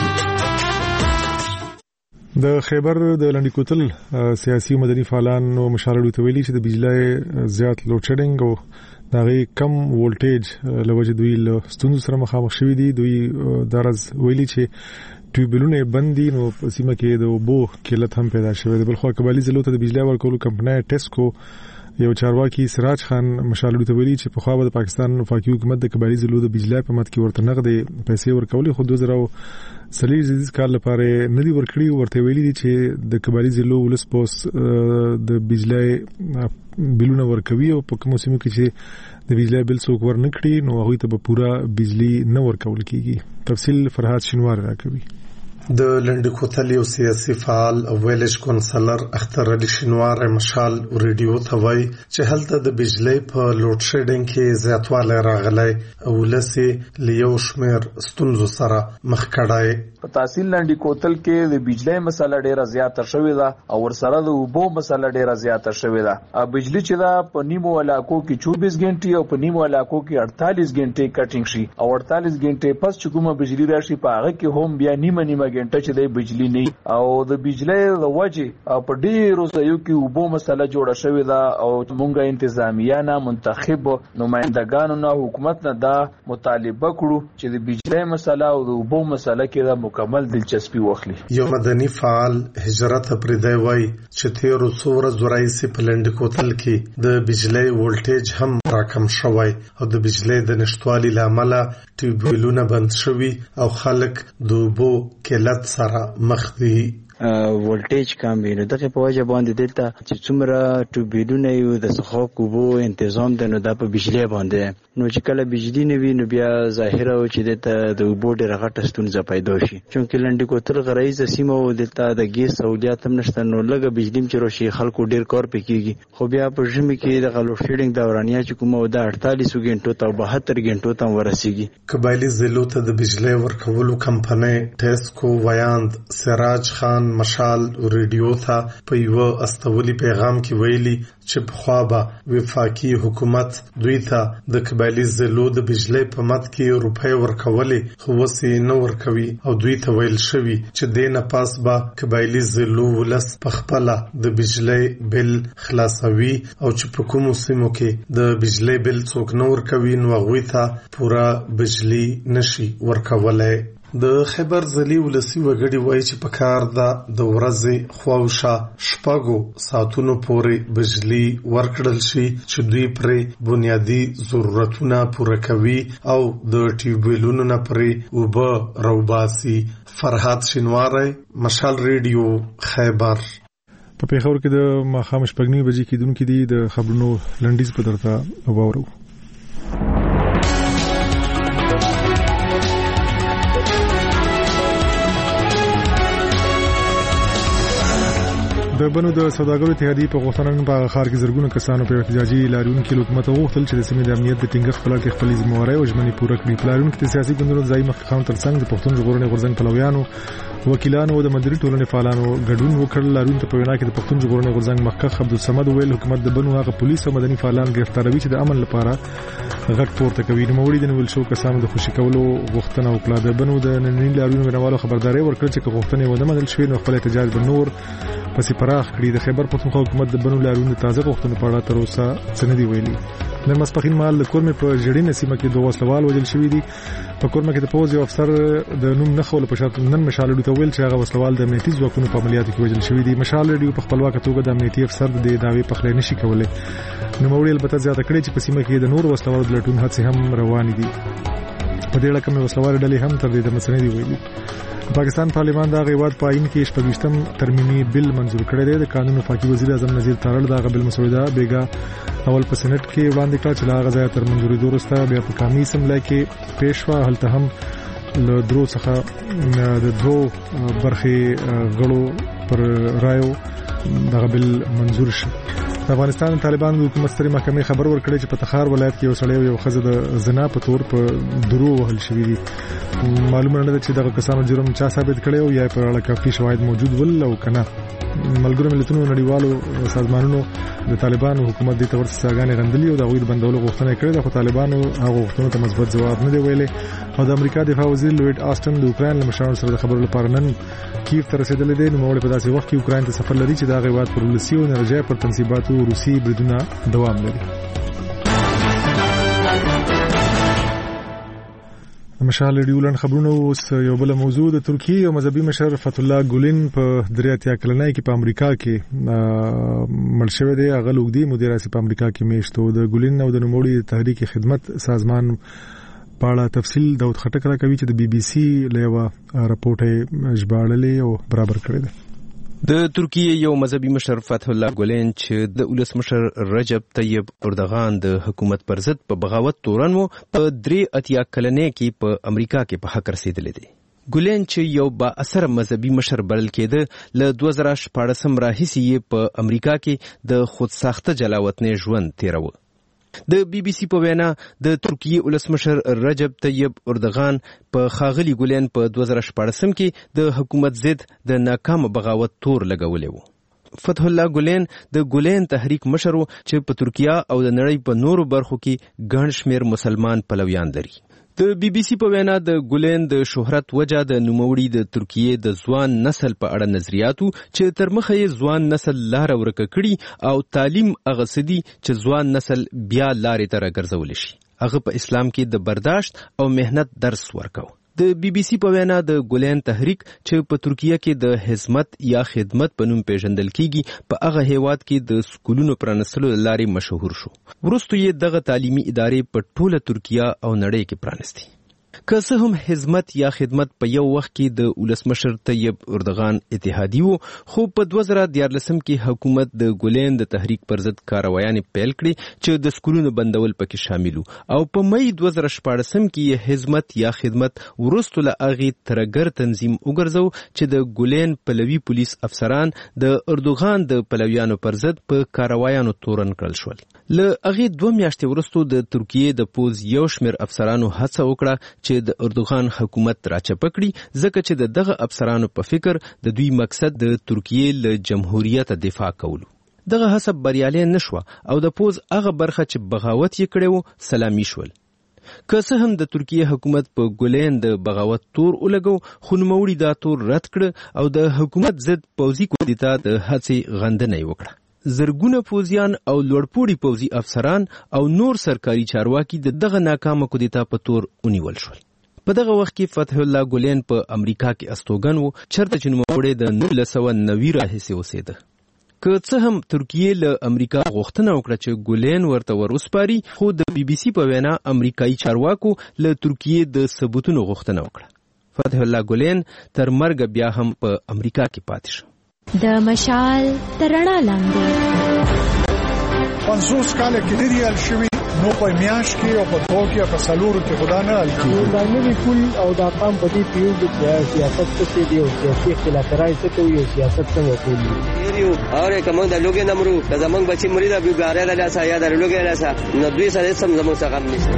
د خیبر د لنډی کوتل سیاسي مدني فعالانو مشال ته ویلي چې د بجلی زیات لوډ شیډینګ او دغه کم وولټیج لوجه دوی له ستونزو سره مخامخ شوي دي. دوی درز ویلي چې ټیوبلونه بندي نو په سیمه کې د اوبو قلت هم پیدا شوی دی. بلخو قبایلی ضلعو ته د بجلی ورکولو کمپنۍ ټیسکو یو چارواکي سراج خان مشالو ته ویلي چې په خوا د پاکستان وفاقي حکومت د قبایلی ضلعو د بجلی په مت کې ورته نغدې پیسې ورکولې، خو دوه زره څلور زیږدیز کال لپاره نه دی ورکړي. ورته ویلي دي چې د قبایلی ضلعو ولس پوس د بجلی بلونه ورکوي او په کومو سیمو کې چې د بجلی بل څوک ورنکړي نو هغوی ته به پوره بجلی نه ورکول کیږي. تفصیل فرهاد شینوار راکوي. د لنډی کوتل یو سیاسي فعال او ویلج کونسلر اختر علي شینوار مشال ریډیو ته وایي چې هلته د بجلی په لوډ شیډینګ کې زیاتوالی راغلی او ولسې له یو شمېر ستونزو سره مخ کړی. په تحصیل لنډی کوتل کې د بجلی مسله ډیره زیاته شوې ده او ورسره د اوبو مسله ډیره زیاته شوې ده. بجلی چې ده په نیمو علاقو کې چوبیس غنټې او په نیمو علاقو کې اړتالیس غنټې کټینګ شي او اړتالیس غنټې پس چې کومه بجلی راشي په هغه کې هم بیا نیمه نیمه غنټه چې د بجلی نه او د بجلی د وجه په ډیرو ځایو کې اوبو مسله جوړه شوې ده او موږ انتظامیه نه منتخب نمائندګانو نه حکومت نه دا مطالبه کړو چې د بجلی مسله او د اوبو مسله کې دا مکمل دلچسپي واخلي. یو مدني فعال هجرت پردی وای چې تیرو څو ورځو راهیسې په لنډی کوتل کې د بجلی وولټیج هم راکم شوی او د بجلی د نشټوالي له امله ټیوبویلونه بند شوي او خلک د اوبو قلت سره مخ دي. ولټیج کم وي نو دغه په وجه باندې دلته چې څومره ټوبیلونه یو د څښاک اوبو تنظیم دی نو دا په بجلی باندې نو چې کله بجلی نه وي نو بیا ظاهره و چې دلته د اوبو ډېره غټه ستونزه پیدا شي چونکې لنډی کوتل غرایزه سیمه و دلته د ګیس سہولیات هم نشته نو لږه بجلی چې راشي خلکو ډېر کار پې کېږي خو بیا په ژمي کې دغه لوډ شیډینګ دورانیه چې کومه ده اړتالیس غنټو ته بهتر غنټو ته ورسیږي. قبایلی ضلعو ته د بجلی ورکولو کمپنۍ ټیسکو ویاند سراج خان مشال ریډیو ته په یو استولی پیغام کې ویلي چې په خوا به وفاقي حکومت دوی ته د قبایلی ضلعو د بجلی په مت کې روپۍ ورکولې خو اوس یې نه ورکوي او دوی ته ویل شوي چې دې نه پاس به قبایلی ضلعو ولس په خپله د بجلی بل خلاصوي او چې په کومو سیمو کې د بجلی بل څوک نه ورکوي نو هغوی ته پوره بجلی نشي ورکولی. د خیبر ځلي ولسی وګړي وایي چې په کار د د ورځې خواوشا شپږو ساعتونو پورې بجلی ورکړل شي چې دوی پرې بنیادی ضرورتونه پوره کوي او د ټیوبویلونو نه پرې اوبه راوباسي. فرحات شینواری، مشال ریډیو، خیبر. په پیښور کې د ماښام شپږ نیمې بجې کېدونکې دي. د خبرونو لنډیز په درته واورو. د بنو د سوداګرو اتحادیې په غوښتنه په ښار کې زرګونه کسانو په احتجاجي لاریون کې حکومت غوښتل چې د سیمې د امنیت د ټینګښت په لړ کې خپلې ذمہوارۍ او ژمنې پوره کړي. په لاریون کې د سیاسي ګوندونو ځایي مخکښانو ترڅنګ د پښتون ژغورنې غورځنګ پلویانو، وکیلانو او د مدني ټولنې فعالانو ګډون وکړ. لاریون ته په وینا کې د پښتون ژغورنې غورځنګ مخکښ عبدالصمد وویل حکومت د بنو هغه پولیس او مدني فعالان گرفتاروي چې د امن لپاره غږ پورته کوي. نوموړي د نیول شوو کسانو د خوشي کولو غوښتنه وکړه. د بنو د ننني لاریون ویناوالو خبرداري ورکړه چې که غوښتنې ونه منل شوې نو خپل احتجاج به نور پسې پراخ کړي. د خیبر پښتونخوا حکومت د بنو لاریون د تازه غوښتنو په اړه تر اوسه څه نه دي ویلي. نن ماسپښین مهال د کورمې په ژړینه سیمه کې دوه وسلوال وژل شوي دي. په کورمه کې د پوځ یو افسر د نوم نه ښولو په شرط نن مشال ریډیو ته ویل چې هغه وسلوال د امنیتي ځواکونو په عملیاتو کې وژل شوي دي. مشال ریډیو په خپلواکه توګه د امنیتي افسر د دعوې پخلی نشي کولی. نوموړي البته زیاته کړې چې په سیمه کې د نور وسلوالو د لټون هڅې هم روانې دي. په دې اړه کومې وسلوالې ډلې هم تر دې دمه څه نه دي ویلي. پاکستان پارلیمان د هیواد په آئین کې شپږویشتم ترمیمي بل منظور کړی دی. د قانون وفاقي وزیر اعظم نذیر تارړ د هغه بل مسوده بیګا اول په سېنات کې وړاندې کړه چې لا هغه ځای تر منځوري وروسته بیا په قانوني اسمبلی کې پیښ شوه. هلته هم له درو څخه د دوه برخې غړو پر رایو دغه بل منظور شو. د افغانستان طالبانو د حکومت سترې محکمې خبر ورکړی چې په تخار ولایت کې یو سړی او یو ښځه د زنا په تور په درو وهل شوي دي. معلومه نه ده چې دغه کسانو جرم چا ثابت کړی او یا پر اړه کافي شواهد موجود ول او کنه. ملګرو ملتونو نړیوالو سازمانونو د طالبانو حکومت د تور ساګانې غندلي او د غوښتنې بندولو غوښتنه کړې ده، خو طالبانو هغه غوښتنو ته مثبت ځواب نه دی ویلي. او د امریکا دفاع وزیر لوید آسټن د اوکراین له مشرانو سره د خبرو لپاره نن کیف ته رسیدلی دی. نوموړی په داسې وخت کې اوکراین ته سفر لري چې د هغه هیواد پر ولسي او نارجایه پر تنصیباتو روسي بریدونه دوام لري. مشال ریډیولن خبرونه اوس یو بل موضوع د ترکیه او مذهبي مشر فتح الله ګولین په درې اتیا کلنۍ کې په امریکا کې مړ شوی دی. هغه لوګدي مدیر اعظم په امریکا کې میشتو. د ګولین او د نوموړي تحریک خدمت سازمان په اړه تفصیل داود خټک راکوي چې د بي بي سي له راپورټ یې ژباړلې او برابر کړی دی. د ترکیه یو مذهبي مشر فتح الله ګولین چې د ولسمشر رجب طیب اردوغان د حکومت پر ضد په بغاوت تورن وو په درې اتیا کلنۍ کې په امریکا کې په حق رسیدلی دی. ګولین چې یو با اثر مذهبي مشر بلل کېده له دوه زره شپاړسم راهیسې یې په امریکا کې د خودساخته جلاوطنۍ ژوند تیروه. د بي بي سي په وینا د ترکیه ولسمشر رجب طیب اردوغان په خاغلی ګولین په دوه زره شپاړسم کې د حکومت ضد د ناکام بغاوت تور لګولی و. فتح الله ګولین د ګولین تحریک مشر و چې په ترکیه او د نړۍ په نورو برخو کې ګڼ شمیر مسلمان پلویان لري. د بي بي سي په وینا د ګولین د شهرت وجه د نوموړي د ترکیه د ځوان نسل په اړه نظریاتو چې تر مخه یې ځوان نسل لار ورکه کړي او تعلیم هغه سدي چې ځوان نسل بیا لارې ته راګرځول شي. هغه په اسلام کې د برداشت او مهنت درس ورکاو. د بي بي سي په وینا د ګولین تحریک چې په ترکیه کې د حزمت یا خدمت په نوم پیژندل کیږي په هغه هیواد کې د سکولونو پرانستلو لارې مشهور شو. وروسته یې دغه تعلیمي ادارې په ټوله ترکیه او نړۍ کې پرانستي. که څه هم حزمت یا خدمت په یو وخت کې د ولسمشر طیب اردوغان اتحادی وو، خو په دوه زره دیارلسم کې حکومت د ګولین د تحریک پر ضد کاروایانې پیل کړې چې د سکولونو بندول پکې شامل وو. او په مې دوه زره شپاړسم کې حزمت یا خدمت وروسته له هغې ترګر تنظیم وګرځو چې د ګولین پلوي پولیس افسران د اردوغان د پلویانو پر ضد په کاروایانو تورن کړل شول. له هغې دوه میاشتې وروسته د ترکیې د پوځ یو شمېر افسرانو هڅه وکړه چې د اردوغان حکومت راچپه کړي، ځکه چې د دغه افسرانو په فکر د دوی مقصد د ترکیې له جمهوریت دفاع کولو. دغه هڅه بریالۍ نشوه او د پوځ هغه برخه چې بغاوت یې کړی و سلامي شول. که څه هم د ترکیه حکومت په ګولین د بغاوت تور ولګو، خو نوموړي دا تور رد کړ او د حکومت ضد پوځي کودتا د هڅې غندنه یې وکړه. زرګونه پوځیان او لوړپوړي پوځي افسران او نور سرکاري چارواکي د دغه ناکامه کودتا په تور ونیول شول. په دغه وخت کې فتح الله ګولین په امریکا کې استوګن و، چرته چې نوموړی د نولس سوه نوي راهیسې اوسېده. که څه هم ترکیې له امریکا غوښتنه وکړه چې ګولین ورته ور وسپاري، خو د بي بي سي په وینا امریکایي چارواکو له ترکیې د ثبوتونو غوښتنه وکړه. فتح الله ګولین تر مرګه بیا هم په امریکا کې پاتې شو. د مشال تر رڼا لاندې پنځوس کاله کې ډېر حل شوي، نو په میاشت کې او په دوه کې په څلورو کې خدا نه حل کېږي. دا نوي پول او دا قام په دې پیو د سیاست څه دی او سیاسي اختلافات څه کوي او سیاست څنګه کوي یو اور کوم د لوګي نمرو د زمنګ بچي مرید ابو ګاره د لاسه یا د لوګي لاسه نو دوی سره سم زمو څنګه نشته.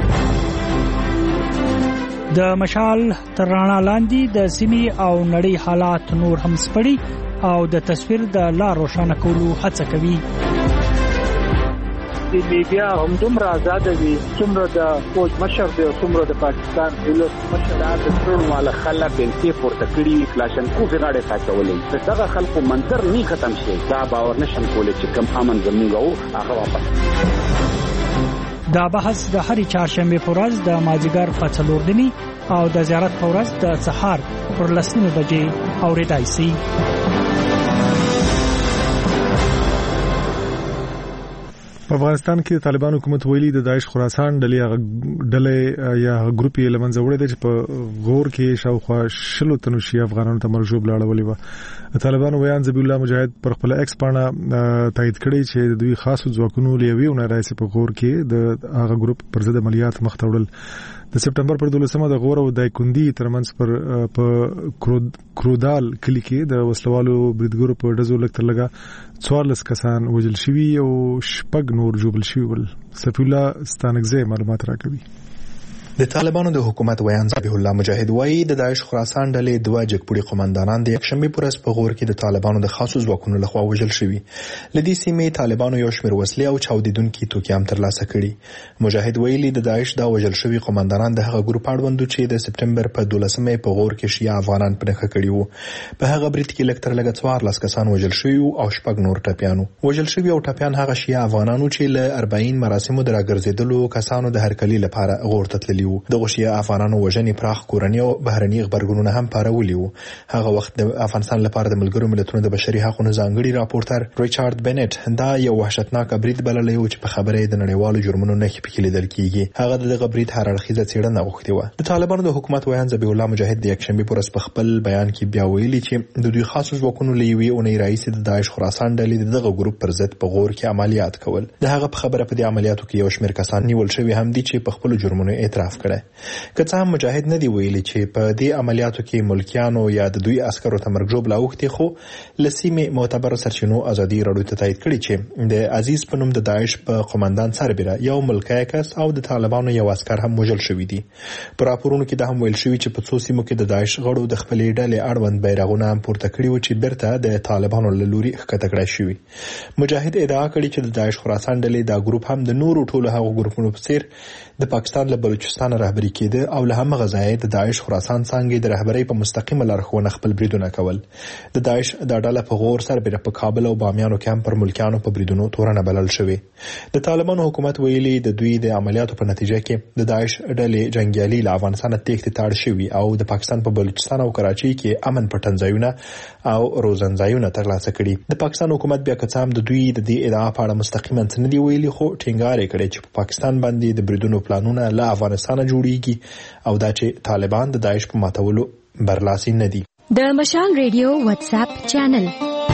د مشال تر رڼا لاندې د سیمې او نړۍ حالات نور هم سپړي او د تصویر د لار روښانه کولو هڅه کوي. د میډیا هم دومره آزاد دي څومره د فوج مشر دی او څومره د پاکستان ولس مشر د ټول مال خلک بنتي پورته کړي، کلاشنکوف غاړه ساتولې. دغه خلکو منظر نه ختم شي، دا باور نشم کولای چې کم امن زموږ او هغه واپس. دا بحث د هرې چهارشنبه په ورځ د مازیګر په څلور نیمې او د زیارت په ورځ د سهار پر لسمه بجې اورېدای شي. په افغانستان کې طالبان حکومت ویلي د داعش خراسان ډلې ډلې یا ګروپ یې لمنځه وړي دي چې په غور کې شاوخوا شلو تنو شي افغانانو ته مرجو بلاړولې و. طالبانو ویان ذبیح الله مجاهد پر خپل ایکس باندې تایید کړی چې د دوی خاصو ځواکونو لیوي او نارایسي په غور کې د هغه ګروپ پر ضد عملیات مخ ته وړل. د سپټمبر پر دولسمه د غور او دایکندي ترمنځ پر په کرودال کلی کې د وسلوالو بریدګرو په ډزو لګ تر لګا څوارلس کسان وژل شوي او شپږ نور جوړل شوي ول. صفی الله ستانکزی معلومات راکوي. د طالبانو د حکومت ویان ذبیح الله مجاهد وایي د داعش خراسان ډلې دوه جګپوړي قومندانان د یکشنبه پر ورځ په غور کې د طالبانو د خاصو ځواکونو لخوا وژل شوي. لدې سیمې طالبانو یو شمېر وسلې او چاودیدونکي توکي هم ترلاسه کړي. مجاهد ویلي د داعش دا وژل شوي قومندانان د هغه ګروپ اړوندو چې د سپټمبر په دولسمه په غور کې شیعه افغانان پنهخه کړي وو. په هغه برید کې لکتر لګ څوارلس کسان وژل شوي او شپږ نور ټپیانو. وژل شوي او ټپیان هغه شیعه افغانانو چې له أربعين مراسمو د راګرځېدلو کسانو د هرکلي لپاره غور ته تللي وو. د شیعه افغانانو وژنې پراخ کورنۍ او بهرني خبرګونونه هم پارولي وو. هغه وخت د افغانستان لپاره د ملګرو ملتونو د بشري حقوقو ځانګړي راپورټر ریچارډ بنټ دا یو وحشتناک برید بللی و چې په خبره د نړیوالو جرمونو نه پکې لیدل کیږي. هغه دغه برید هر اړخیزه څېړنه غوښتي و. د طالبانو د حکومت ویان ذبیح الله مجاهد د یکشنبه پر ورځ په خپل بیان کې بیا ویلي چې د دوی خاصو ځواکونو لیوي او نه رئیس د داعش خراسان ډلې دغه ګروپ پر ضد په غور کې عملیات کول. د هغه په خبره په دې عملیاتو کې یو شمېر کسان نیول شوي هم دي چې په خپل جرمونو اعتراف کړي. که څه هم مجاهد نه دی ویلي چې په دې عملیاتو کې ملکیانو یا د دوی عسکرو ته مرګ جوړ لاوختي، خو لسیمه معتبر سرچینو ازادي راډیو ته تایید کړي چې د عزیز په نوم د داعش په قومندان سربېره یو ملکای کس او د طالبانو یو عسكر هم وژل شوی دي. په راپورونو کې د هم ویل شوی چې په څو سیمو کې د داعش غړو د خپلې ډلې اړوند بیرغونه هم پورته کړي و چې برته د طالبانو له لوري ښکته کړای شوی. مجاهد ادعا کړې چې د داعش خراسان ډلې دا ګروپ هم د نورو ټولو هغو ګروپونو په څیر د پاکستان له بلوچستان رهبری کېده او له همغه ځایه د داعش خراسان څنګه د رهبری په مستقیمه لارښوونه خپل بریدونه کول. د داعش د ډله په غور سربېره په کابل او بامیانو کې هم پر ملکیانو په بریدونو تورنه بلل شوې. د طالبانو حکومت ویلي د دوی د عملیاتو په نتیجه کې د داعش ډلې جنگیالي له افغانستان تېښتې تاړ شوي او د پاکستان په بلوچستان او کراچۍ کې امن پټنځایونه او روزنځایونه ترلاسه کړي. د پاکستان حکومت بیا که څه هم د دوی د دې ادعا په اړه مستقیما څه نه دی ویلي، خو ټینګار یې کړی چې په پاکستان باندې د بریدونو پلانونه له افغانستان جوړیږي او دا چې طالبان د داعش په ماتولو برلاسي نه دي. د مشال ریډیو واتس اپ چینل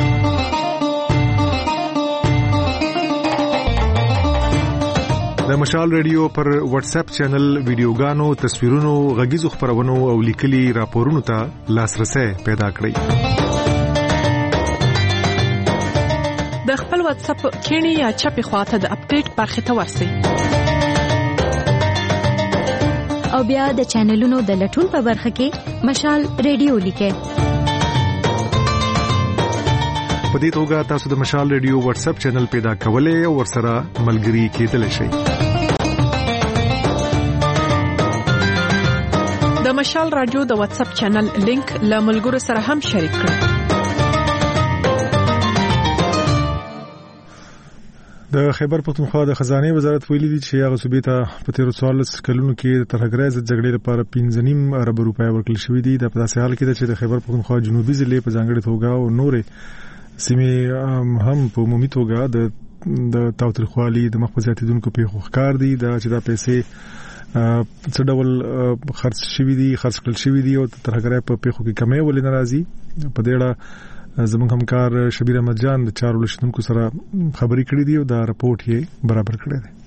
د مشال ریډیو پر واتس اپ چینل ویډیوګانو، تصویرونو، غږیزو خبرونو او لیکلي راپورونو ته لاسرسي پیدا کړئ. د خپل واتس اپ کینی یا چپی خواته د اپډیټ برخه ته ورسئ او بیا د چینلونو د لټون په برخه کې مشال ریډیو لیکئ. په دې توګه تاسو د مشال ریډیو واتس اپ چینل پیدا کولای او ورسره ملګري کېدلی شئ. د مشال رادیو د واتس اپ چینل لینک له ملګرو سره هم شریک کړئ. د خیبر پختونخوا د خزانه وزارت ویلي دی چې هغه صوبې ته په تیر څوارلس کلونو کې د ترهګرۍ ضد جګړې لپاره پنځه نیم ارب روپۍ ورکړل شوې دي. د پداسې حال کې ده چې د خیبر پختونخوا جنوبي ضلع په ځانګړي توګه او نورې سیمې هم په عمومي توګه د د تاوتریخوالي د مخ په زیاتېدونکو پیښو ښکار دي. دا چې دا پیسې څه ډول خرڅ شوي دي خرڅ کړل شوي دي او ترهګرۍ په پیښو کې کمی ولې نه راځي. په دې اړه زموږ همکار شبیر احمد جان د چارو لشتونکو سره خبرې کړې دي او دا رپورټ یې برابر کړی دی.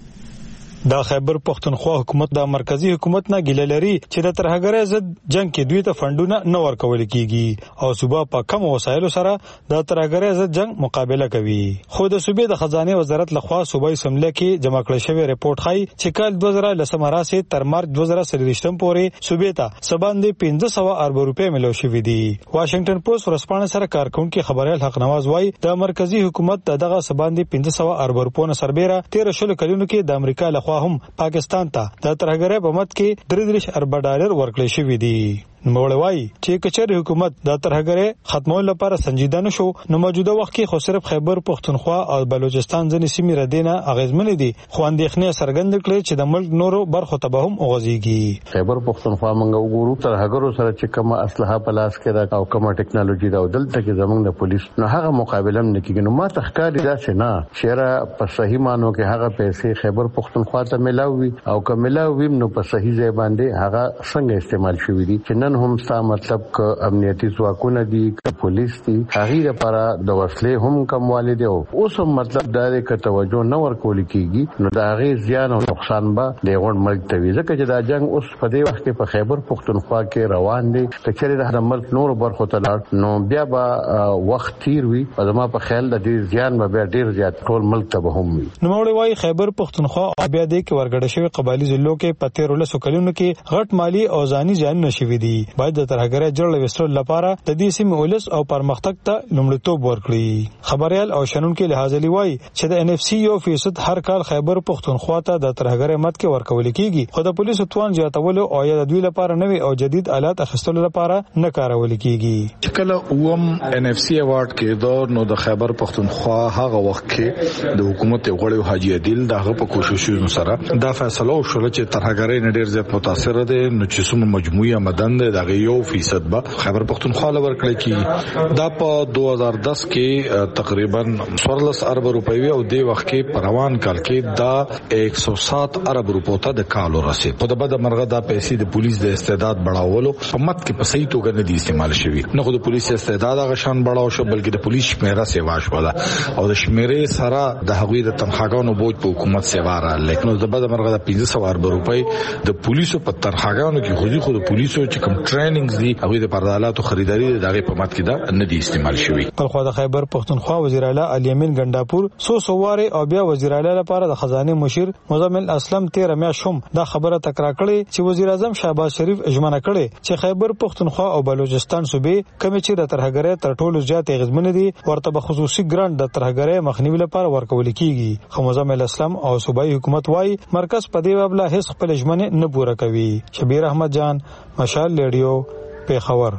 د خیبر پختونخوا حکومت د مرکزی حکومت نه ګیله لري چې د ترهګرۍ ضد جنگ کې دوی ته فندونه نه ورکول کیږي او صوبه په کم وسایلو سره د ترهګرۍ ضد جنگ مقابله کوي. خو د صوبې د خزانه وزارت لخوا صوبایي سمله کې جمع کړل شوی رپورټ ښيي چې کال دوه زره لسم راسي تر مارچ دوه زره سلويشتم پورې صوبې ته سباندې پنځه سوه ارب روپۍ ملو شوې دي. واشنگټن پوسټ ورسپانه سره کارکونکو خبريال حق نواز وايي د مرکزی حکومت دغه سباندې پنځه سوه ارب روپۍ نه سربېره تیر شل کلونو کې د امریکا لخوا هم پاکستان ته د ترهګرۍ په مت کې درې دېرش ارب ډالر ورکړل شوي دي. نوموړی وايي چې کچېرې حکومت د ترهګرۍ ختمولو لپاره سنجیده نشو نو موجوده وخت کې خو صرف خیبر پختونخوا او بلوچستان ځینې سیمې ردینه اغیزمنې دي خو اندېښنې څرګندې کړې چې د ملک نورو برخو ته به هم وغځيږي. خیبر پختونخوا موږ وګورو ترهګرو سره چې کومه اسلحه په لاس کې ده او کومه ټکنالوژي ده او دلته کې زموږ د پولیس نو هغه مقابله نه کیږي. نو ما تخکاری دا چې نه شهره په صحیح مانو کې هغه پیسې خیبر پختونخوا ته ملاوي او که ملاوي نو په صحیح ځای باندې هغه څنګه استعمال شوی دي چې نن هم ستا مطلب ک امنیتي ځواکونه دي ک پولیس دي هغه لپاره د وسلې هم کموالی دی او اوس هم مطلب دا دی ک توجه نه ورکول کیږي نو دا غي زیان او نقصان به د غون ملک ته وي ځکه چې دا جنگ اوس په دې وخت کې په خیبر پختونخوا کې روان دی کچېره د ملک نور برخو ته لاړ نو بیا به وخت تیر وي او زما په خیال د دې زیان به بیا ډیر زیات ټول ملک ته به هم وي. نو موږ وايي خیبر پختونخوا بیا د کې ورګړ شوی قبایلی ضلعو کې په تیر ولسو کلونو کې غټ مالی او ځاني زیان نشوي دي. باید د ترهګرۍ جوړ وسترو لپاره د دې سیمې ولس او پرمختګ ته لومړیتوب ورکړي. خبريال او شنونکو لحاظلی وایي چې د ان اف سی یو فیصد هر کال خیبر پختونخوا ته د ترهګرۍ مت کې ورکول کیږي خو د پولیسو توان زیاتول او یا د دوی لپاره نوي او جدید آلات اخیستلو لپاره نه کارول کیږي. کله اوم ان اف سی ایوارډ کې دور نو د خیبر پختونخوا هغه وخت کې د حکومت غړي حاجی عادل دغه په کوششونو سره دا فیصله وشول چې ترهګرۍ نه ډیر زیات متاثر دي نو چې سم مجموعي آمدن دغه یو فیصد به خیبر پختونخوا لور کړی کی دا په دوه هزار دس کې تقریبا څوارلس ارب روپۍ او د وخت کې پروان کال کې دا یک سو سات ارب روپۍ ته د کال رسید. په دغه مرغه دا پیسې د پولیس د استعداد بڑاولو په مت کې په صحیح توګه نه دي استعمال شوی. نه خو د پولیس استعداد هغه شان بڑاو شو بلکې د پولیس شمیره سیوا شوله او د شمیره سره د هغوی د تنخواګانو بوج په حکومت سیوا را لیکن د بده مرغه د پنځه سوه ارب روپۍ د پولیسو په تنخواګانو کې خو خو د پولیسو چې کوم ټریننګز دي هغه د پردالاتو خریداري دغه په مات کې دا نه دي استعمال شوی. په خو د خیبر پختونخوا وزیر اعلی علي امین ګنداپور سو سواره او بیا وزیر اعلی لپاره د خزانه مشیر مزمل اسلم تیر میاشت هم دا خبره تکرار کړي چې وزیر اعظم شهباز شریف اجماع کړي چې خیبر پختونخوا او بلوچستان صوبې کمی چې د ترهګرۍ تر ټولو زیات غزمن دي ورته به خصوصي ګرانټ د ترهګرۍ مخنیوي لپاره ورکول کیږي. خو مزمل اسلم او صوبایي حکومت وايي مرکز په دې وبله هیڅ خپل اجمنه نه پوره کوي. شبیر احمد جان مشال ریډیو پیښور.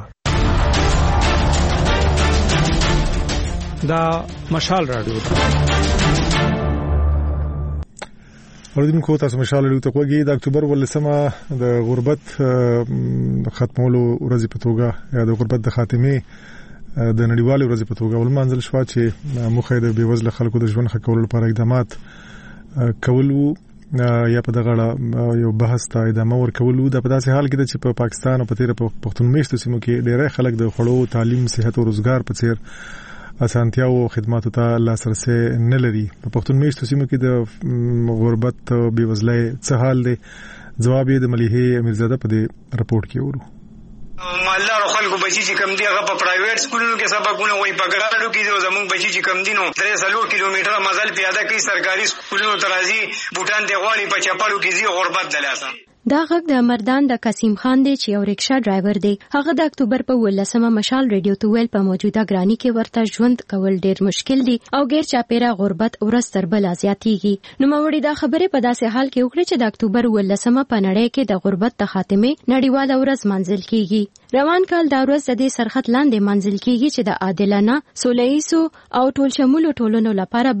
دا مشال رادیو اوریدونکو تاسو مشال رادیو ته کوګي د اکتوبر ولسمه د غربت ختمولو ورځ په توګه یا د غربت د خاتمه د نړیوال ورځ په توګه ولمانځل شو چې مخه د بیوزله خلکو د ژوند ښه کولو لپاره اقدامات کولو یا په دغه یو بحث ته ادامه ورکولو. د په داسې حال کې چې په پاکستان او په تیر پښتون میشتو سیمو کې ډېری خلک د خړو تعلیم صحت او روزګار په څیر اسانتیا او خدماتو ته لاسرسي نه لري. په پښتون میشتو سیمو کې د غربت او بیوزلۍ څه حال دی؟ جواب یې د ملیحه امیرزاده په دې رپورت کې ورو. مالدار خلکو بچی چې کم دی هغه په پرایویټ سکولونو کې سبقونه وایي په ګاډو کې زموږ بچی چې کم دي نو درې څلور کیلومتره مزل پیاده کوي سرکاري سکولونو ته راځي بوټان دی غواړي په چپاړو کې زی غربت دلاسه. دا غږ د مردان د قاسم خان دی چې یو رکشا ډرایور دی. هغه د اکتوبر په ولسمه مشال ریډیو ته ویل په موجوده ګرانی کې ورته ژوند کول ډیر مشکل دي او غیر چاپیره غربت ورځ تر بل زیاتیږي. نو موري دا خبره په داسې حال کې وکړه چې د اکتوبر ولسمه په نړۍ کې د غربت د خاتمه نړیواله ورځ منځل کیږي. روان کال دا ورځ د دې سرحد لاندې منځل کیږي چې د عادلانه سولهییزو او ټول شموله ټولنو لپاره باید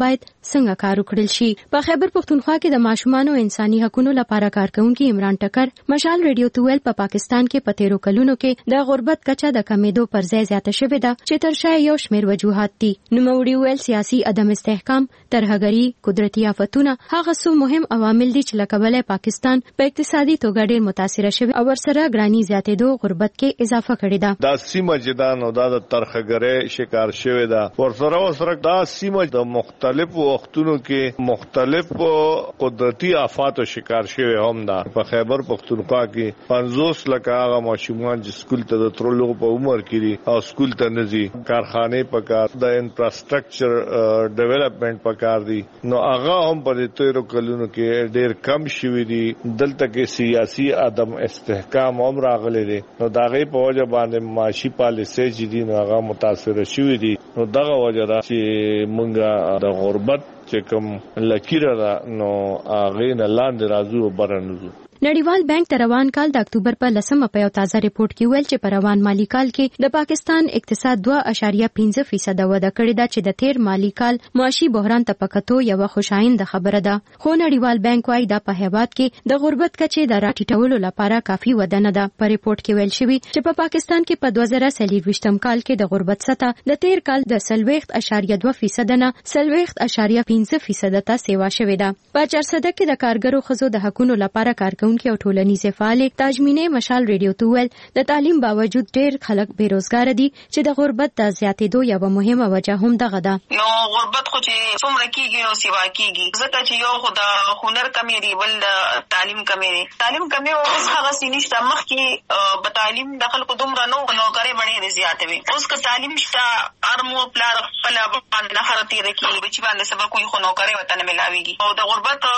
څنګه کار وکړل شي. په خیبر پختونخوا کې د ماشومان او انساني حقوقو لپاره کارکونکي عمران ټکر مشال ریډیو تویل په پاکستان کې په تیرو کلونو کې د غربت کچه د کمیدو پر ځای زیاته شوې ده چې تر شا یو شمېر وجوهات دي. نوموړي ویل سیاسي عدم استحکام، ترهګري، قدرتي آفتونه هغه څو مهم عوامل دي چې له کبله پاکستان په اقتصادي توګه ډېر متاثر شوی او ورسره ګرانی زیاتېدو غربت کې اضافه کړې ده. دا سیمه جدان او د ترخګرۍ شکار شوی ده. ورسره ورسره دا سیمه د مختلفو وختونو کې مختلفو قدرتي آفاتو شکار شوی هم ده. په خیبر پختونخوا کې پنځوس لکه هغه ماشومان چې سکول ته د ترلو په عمر کې او سکول ته نزي، کارخانه پکار، د انفراستراکچر ډیولپمنٹ پکار دي، نو هغه هم په دې تیرو کلونو کې ډېر کم شوی دي. دلته کې سیاسي عدم استحکام هم راغلي دي، نو داغه په وجه باندې معاشي پالیسي چې دي نو هغه متاثر شوی دي. نو دغه وجه را چې مونږه د غربت چې کوم لکیره ده نو هغه نه لاندې راځو برنځو. نړیوال بانک د روان کال د اکتوبر په لسمه په یو تازه ریپورت کې ویل چې په روان مالی کال کې د پاکستان اقتصاد دوه اعشاریه پنځه فیصد وده کړې ده چې د تیر مالی کال معاشي بحران ته پکتو یو خوشایند خبره ده. خو نړیوال بانک وايي د په هیواد کې د غربت کچې د راټیټولو لپاره کافي وده نه ده. په ریپورت کې ویل شوی چې په پاکستان کې په دوه زره څلورویشتم کال کې د غربت سطح د تیر کال د څلوېښت اعشاریه دوه فیصد نه څلوېښت اعشاریه پنځه فیصد ته سیوا شوې ده. په چارسده کې د کارګرو ښځو د حقوقو لپاره کارکونکي او ټولنیز فعال تاجمینه مشال ریډیو تویل د تعلیم باوجود ډېر خلک بیروزګار دي چې د غربت د زیاتېدو یو مهمه وجه هم دغه ده. نو غربت خو چې څومره کیږي نو سیوا کیږي ځکه چې یو خو د هنر کمی دی، بل د تعلیم کمی دی. تعلیم کمی او اوس هغه سینشته مخکې په تعلیم د خلکو دومره نو نوکري باندې زیاتې وي. اوس که تعلیم شته ارمو پلار خپل باندې خرتي رکی چې باندې سبق کوي خو نوکري وطن ملاويږي. او د غربت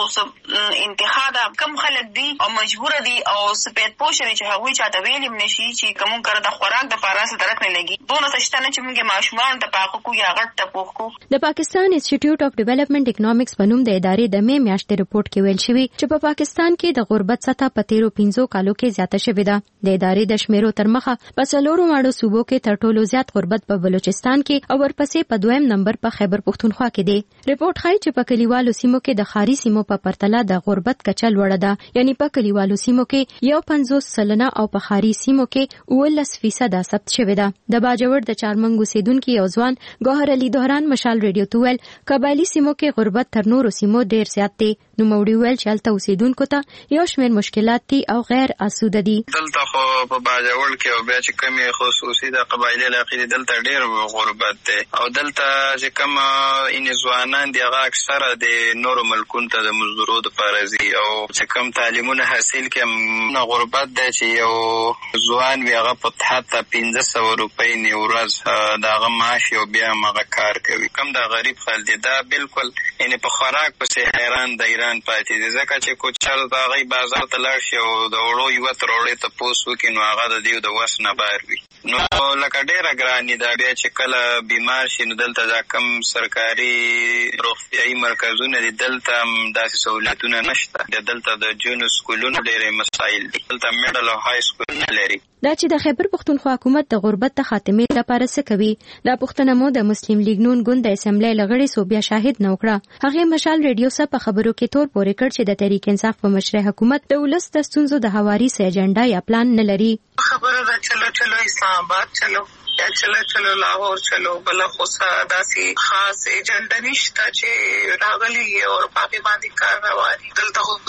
خو انتخاب کم خلک دي او مجبور دي او سپید پوښري چې هغوی چاته ویلیم نشي چې کوم کړه د خوراک د فاراسه درک نه لګي. دونه تشتنه چې موږ ماشومان د پاکو یا غټ ته پوښکو. د پاکستان انسټیټیوټ اف ډیولپمنٹ اکونومکس په نوم د ادارې د مې میاشتې ریپورت کې ویل شوی چې په پاکستان کې د غربت سطح په تیرو پنځو کالو کې زیاته شوې ده. د ادارې د شمیرو تر مخه په څلورو واړو صوبو کې تر ټولو زیات غربت په بلوچستان کې او ورپسې په دویم نمبر په خیبر پختونخوا کې دی. ریپورت ښایي چې په کلیوالو سیمو کې د ښاري سیمو په پرتله د غربت کچه لوړه ده، یعنی په کلیوالو سیمو کې یو پنځوس سلنه او په ښاري سیمو کې اوولس فیصد ثبت شوې ده. د باجوړ د چارمنګ اوسیدونکي یو ځوان ګوهر علي دهران مشال ریډیو تویل قبایلی سیمو کې غربت تر نورو سیمو ډیر زیات دی. نو موړي ویل چې هلته اوسیدونکو ته یو شمېر مشکلات دي او غیر اسوده دي. دلته خو په باجوړ کې او بیا چې کمی خصوصي د قبایلی علاقې دلته ډیر غربت دی او دلته چې کوم ان ځوانان دی هغه اکثره د نورو ملکونو ته د مزدورو لپاره ځي او چې کوم تعلیمونه حاصل کړي نه غربت دی چې یو ځوان وي هغه په حتی پنځه سوه روپۍ نه ورځ دغه معاش یو بیا هغه کار کوي. کوم د غریب خلک دی دا بالکل یعنې په خوراک پسې حیران د ایران پاتې دي ځکه چې کوچل د هغوی بازار ته لاړ شي او د وړو یوه تروړې تپوس وکړي نو هغه د دې د وس نه بار وي. نو لکه ډېره ګرانې ده. بیا چې کله بیمار شي نو دلته دا کم سرکاري روغتیایي مرکزونه دي دلته هم داسې سهولتونه نشته. دلته د جونو سکولونو ډېرې مسایل دي. دلته میډل او های سکول نه لري. دا چې د خیبر پختونخوا حکومت د غربت د خاتمې لپاره څه کوي دا پوښتنه مو د مسلم لیگ نون ګوند د اسمبلی لغړې صوبیا شاهد نه وکړه. هغې مشال ریډیو سره په خبرو کې تور پورې کړ چې د تحریک انصاف په مشرۍ حکومت د ولس د ستونزو د هواري سه ایجنډا یا پلان نه لري. خبره ده چلو چلو اسلام آباد چلو یا چلو چلو لاهور چلو بل خو داسې خاص ایجنډا نشته چې راغلي او په باندې کار رواني. دلته خو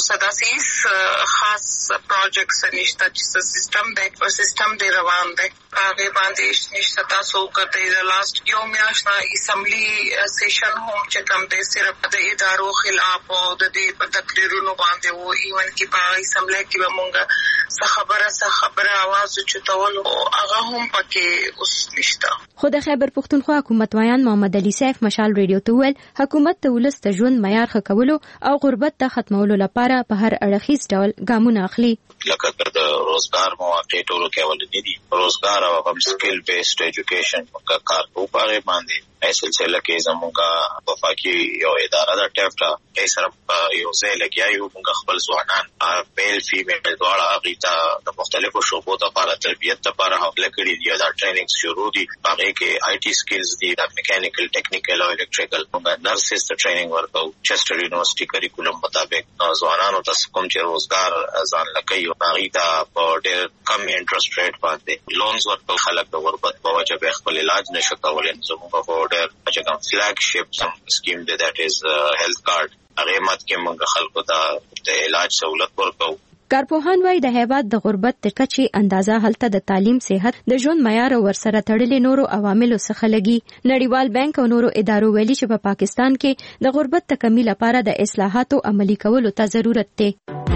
داسې خاص پروجیکټس نشته چې سیستم دی او سیستم دی روان دی هغه باندې نشته. تاسو کته د لاست یو میاشت اسمبلی سیشن هم چې کوم دی صرف د ادارو خلاف او د دې په تقریرونو باندې وو. ایون کې په اسمبلی کې به مونږ څه خبره څه خبره आवाज چتول او هغه هم پکې اوس نشته. خو د خیبر پختونخوا حکومت وایان محمد علي سیف مشال ریډیو ته ویل حکومت د ولس د ژوند معیار ښه کولو او غربت د ختمولو لپاره په هر اړخیز ډول ګامونه اخلي. لکه د روزګار مواقع ټولو کې اول دي روزګار او هم سکل بیسډ ایجوکیشن کا کار په پاره باندې په سلسله کې زموږه وفاقي یو اداره د ټیفټا یې سره یو ځای لګیایو موږ خپل ځوانان بیل فیمیل دواړه هغه د مختلفو شعبو لپاره تربیت لپاره حواله کړي دي. دا ټریننګ شروع دي، هغه کې آی ټي سکلز دي، د میکانیکل ټیکنیکل او الکتریکل موږ نرسز ته ټریننګ ورکو. چستر یونیورسيټي کریکولم مطابق ځوانانو ته کوم چې روزګار ځان لکوي هغه ته په ډېر کم انټرست ریټ باندې لونز ورکو. خلک د غربت په وجه به خپل علاج نشي کولای. زموږ په ډېر چې کوم فلیګ شپ سم سکیم دی دیٹ از هیلث کارت هغه مت کې موږ خلکو ته د علاج سہولت ورکو. کارپوهان وايي د هیواد د غربت د کچې اندازه هلته د تعلیم، صحت، د ژوند معیار او ورسره تړلې نورو عواملو څخه لګي. نړیوال بانک او نورو ادارو ویلي چې په پاکستان کې د غربت د کمی لپاره د اصلاحاتو عملي کولو ته ضرورت دی.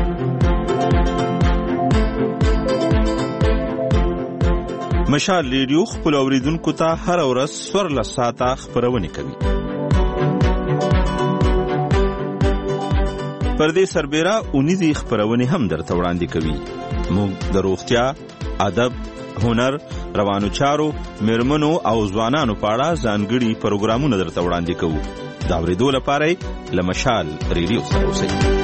مشال ریډیو خپل اوریدونکو ته هر ورځ څوارلس ساعته خبرونه کوي. پر دې سربېره اونیزي خبرونه هم درته وړاندې کوي. موږ د روغتیا، ادب، هنر، روانو چارو، میرمنو او ځوانانو په اړه ځانګړي پروګرامونه درته وړاندې کوو. دا اورېدو لپاره له مشال ریډیو سره اوسئ.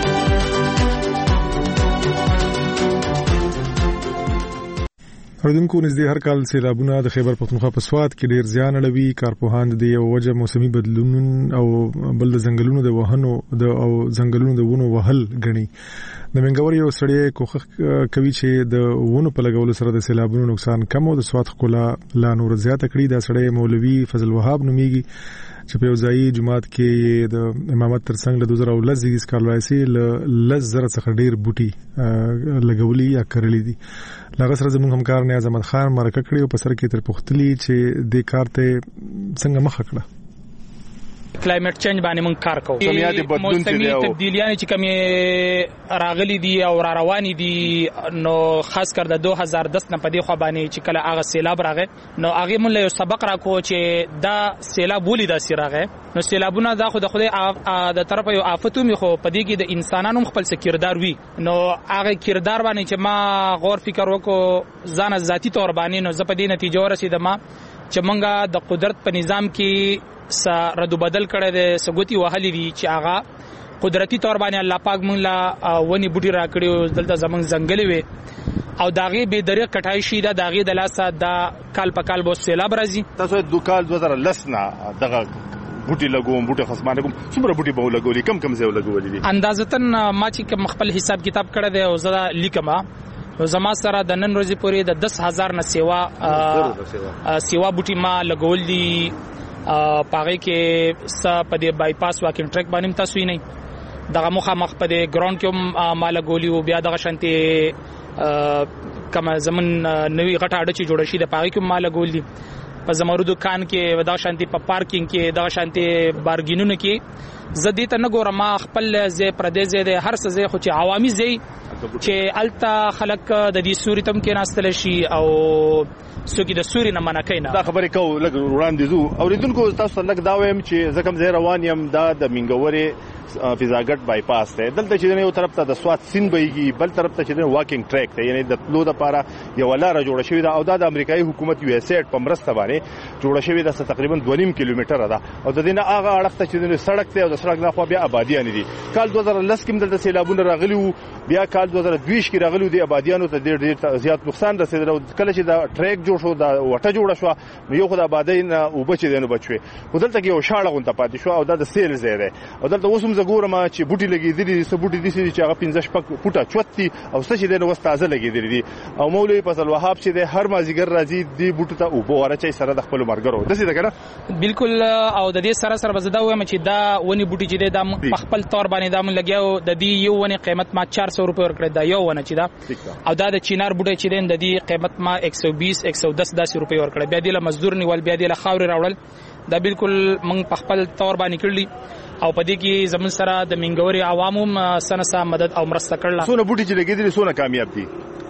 اردوونکو نږدې هر کال سیلابونه د خیبر پختونخوا په سواد کې ډیر زیان اړوي. کارپوهان د یو وجه موسمي بدلون او بل د ځنګلونو د وهنو د او ځنګلونو د ونو وهل غني. د منګور یو سړی کوخه کوي چې د ونو په لګولو سره د سیلابونو نقصان کم او د سواد خلا لا نور زیاته کړي. دا سړی مولوي فضل وهاب نوميږي چې په ځای جماعت کې د امامت ترڅنګ له دوه زره ولس د سکالایسي ل زره څخه ډیر بوټي لګولي یا کړلې دي. لغه سره زموږ همکار نیاز احمد خان مرکه کړی او په سر کې تر پختلی چې د کار ته څنګه مخ کړه. کلایمټ چینج باندې مونږ کار کوو. موسمي تبدیلیاں چې کومه راغلي دي او را روانې دي نو خاص کر د دوه هزار دس نه په دې خو باندې چې کله هغه سیلاب راغی نو هغه مونږ له سبق راکو چې دا سیلاب ولې دا سی راغی. نو سیلابونه دا خو د خدای د طرفه یو آفتو می خو په دې کې د انسانانو خپل کردار وي. نو هغه کردار باندې چې ما غور فکر وکړو ځان ذاتی تور باندې نو زه په دې نتیجه ورسېدم چې مونږه د قدرت په نظام کې س ردو بدل کړي د سګوتی وهلي دي چې هغه قدرتی تور باندې الله پاک مونږ لا ونی بوټي را کړیو دلته زمنګ ځنګلې وي او داغه به درې کټای شي دا داغه د لاسه دا کال په کال بو سیلاب راځي. تاسو د کال دوه زره لس نه دغه بوټي لګوم بوټي خصمانه کوم څومره بوټي به لګولي کم کم ځای لګولي دي اندازتن ما چې خپل حساب کتاب کړی دی او زړه لیکما زما سره د نن ورځې پورې د دس هزار نه سیوا سیوا بوټي ما لګول دي. پاره کې س په دې بای پاس واکینګ ټریک باندې تاسو یې نه دغه مخه مخ په دې ګراوند کې مال غولي او بیا دغه شانتي کما زمون نوې غټه اډه چې جوړ شي د پاره کې مال غولي په زمرو دکان کې دغه شانتي په پارکینګ کې دغه شانتي بارګینونو کې زدي ته نه ګورم خپل زی پردیس زی هر څه زی خو چې عوامي زی چې التا خلک د دې سوري تم کې ناستل شي او سوګي د سوري نه منع کینا. دا خبرې کو لګ وړاندې زو اوریدونکو تاسو لګ دا وایم چې زکم زه روان یم دا د منګوري فضاګټ بای پاس ته دلته چې یو طرف ته د سواد سین بهيږي بل طرف ته چې واکینګ ټریک ته یعنی د تلو د لپاره یو لار جوړه شوې ده او دا د امریکایي حکومت یو اس ایډ په مرسته باندې جوړه شوې ده تقریبا دوه نیم کیلومتره ده او د دینه هغه اړخ ته چې د سړک ته او د سړک نه خو بیا آبادیان دي. کال دوه زره لس کې د سیلابونو راغلي وو بیا کال دوه زره دوه کې راغلي دي آبادیانو ته ډېر زیات نقصان رسیدل او کله چې دا ټریک جوړ شو دا وټه جوړه شو نو یو خدای آبادی نه او بچی دینو بچوي ودلته کې یو شاړه غونډه پاتې شو او دا د سیل ځای دی او دلته اوسم زګورم چې بوټي لګېدلي سه بوټي دي چې هغه پنځه شپږ فوټه چوتي او څه چې دنه وستازه لګېدلي دي او مولوی فضل وهاب چې د هر مازیګر راځي دی بوټو ته او بواره چې سره د خپل مرګرو د څه دغه بالکل او د دې سره سره بزدا وایم چې دا ونی بوټي چې د خپل تور باندې دا من لګیاو د دې یو ونی قیمت ما چار سو روپے ورکړی دا یو ونه چې دا او دا د چینار بوټي چې د دې قیمت ما ایک سو بیس ایک سو دس داسې روپے ورکړی بیا د مزدور نیول بیا د خاور راوړل دا بالکل من په خپل تور باندې کړلی او په دې کې زمون سره د منګوري عوامو سنسا مدد او مرسته کړل. سونه بوټي چې لګیدل سونه کامیاب دي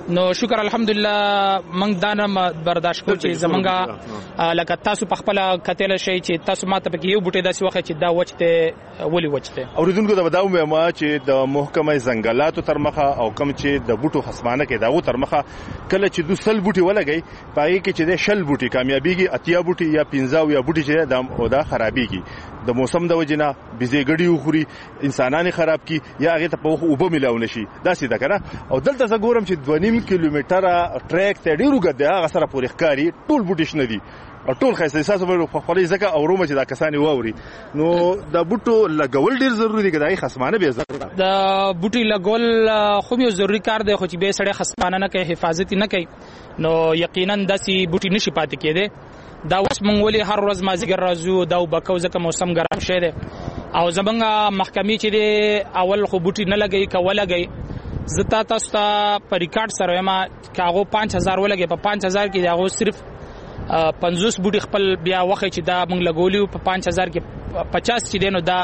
نو شکر الحمدلله موږ دا نه برداشت کوو چې زمونږه لکه تاسو په خپل کتل شي چې تاسو ماته پکې یو بوټي داسې وخت چې دا وچته ولی وچته اوریدونکو دا وداو ما چې د محکمه ځنګلاتو تر مخه او کم چې د بوټو خصمانه کې داو تر مخه کله چې دو سل بوټي ولګي پای کې چې د شل بوټي کامیابیږي اتیا بوټي یا پنځه یا بوټي چې د اودا خرابيږي د موسم د وجنه بيزيګړي وخوري انسانانه خراب کی یا هغه ته په اوبه ملاو نشي دا سیده کنه او دلته زه ګورم چې دوه نیم کیلومتره ټریک ته ډیرو ګډه هغه سره پورې ښکاری ټول بوټي شنه دي او ټول خاصه احساس په خپلې ځکه او رومه چې دا کسانی ووري نو د بوټو لګول ډیر ضروری دی کداي خصمانه به ضرورت د بوټي لګول خو یو ضروری کار دی خو چې به سړی خصمانه نه کوي حفاظت نه کوي نو یقینا داسي بوټي نشي پاتې کېده دا اوس مونږ ولې هر ورځ مازیګر راځو دا وبکو ځکه موسم ګرم شه دی او زمونږ محکمې چې دی اول خو بوټي نه لګي کولګي زتا تاسو ته په ریکارډ سره ما کاغو پنځه هزار ولګي په پنځه هزار کې داغو صرف پنځوس بوټي خپل بیا وخت چې دا مونږ لګولیو په پنځه هزار کې پچاس چې دینو دا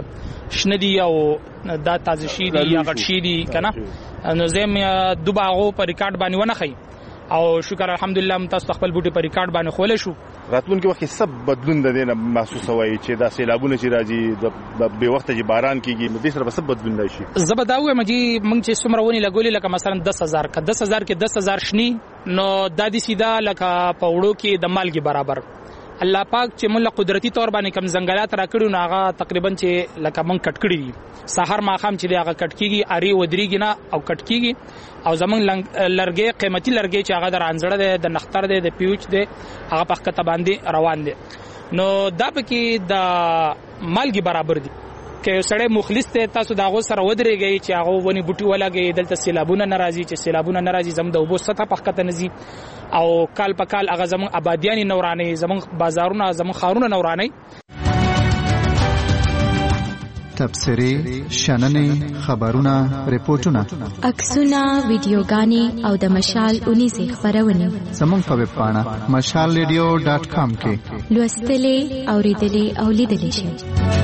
شندي او دا تازه شي دي یا غټ شي دي کنه نو زم دوباغو په ریکارډ باندې ونه خي او شکر الحمدلله متاسو خپل بوټي په ریکارډ باندې خولې شو راتلونکي وخت سب بدلون د دینه محسوس وای چې دا سیلابونه چې راځي د به وخت چې باران کیږي نو د سره سب بدلون راشي زبداوي مجي مونږ چې څومره ونی لګولې لکه مثلا دس هزار ک دس هزار کې دس هزار شني نو د دې سیدا لکه په وړو کې د مالګي برابر الله پاک چې موږ قدرتي تور باندې کم ځنګلات راکړو نو هغه تقریبا چې لکه مونږ کټ کړی دي سحر ماخام چې هغه کټ کیږي اری ودریږي نه او کټ کیږي او زمونږ لرګي قیمتي لرګي چې هغه د رانځړه د نختر د پیوچ د هغه په کته باندې روان دي نو دا پکې د مالګي برابر دي که سړی مخلص ته تاسو داغه سره ودرېږي چې هغه ونی بوټي ولګي دلته سیلابونه ناراضي چې سیلابونه ناراضي زم د وبو سطح په کته نزي او کال په کال هغه زمون آبادیانی نورانه زمون بازارونه زمون خارونه نورانه تبصري شننې خبرونه ریپورتونه عکسونه ویډیوګانې او د مشال اونې زی خبرونه زمون په ویب پاڼه مشال ریډیو ډاٹ کام کې لوستلې اوریدلې او لیدلې شئ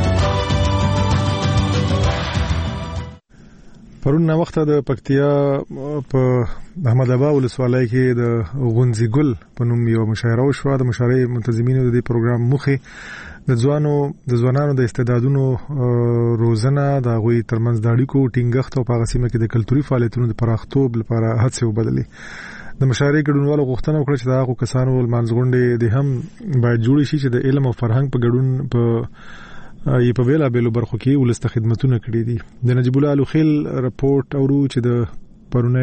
پرون نو وخت د پکتیا په احمد آباد ولسوالۍ کې د غونځي ګل په نوم یو مشاعره وشوه د مشاعرې منتظمینو د دې پروګرام مخې د ځوانو د ځوانانو د استعدادونو روزنه د غوي ترمنځ د اړیکو ټینګښت او په غسیمه کې د کلتوري فعالیتونو د پراختوب لپاره هڅې وبدلې د مشاعرې ګډونوالو غوښتنه وکړه چې دا غو کسانو منځغونډې د هم باید جوړ شي چې د علم او فرهنګ په ګډون په ای په ویلا بیلو برخو کې ولسته خدمتونه کړې دي د نجیب الله الخیل رپورت اورو چې د پرونه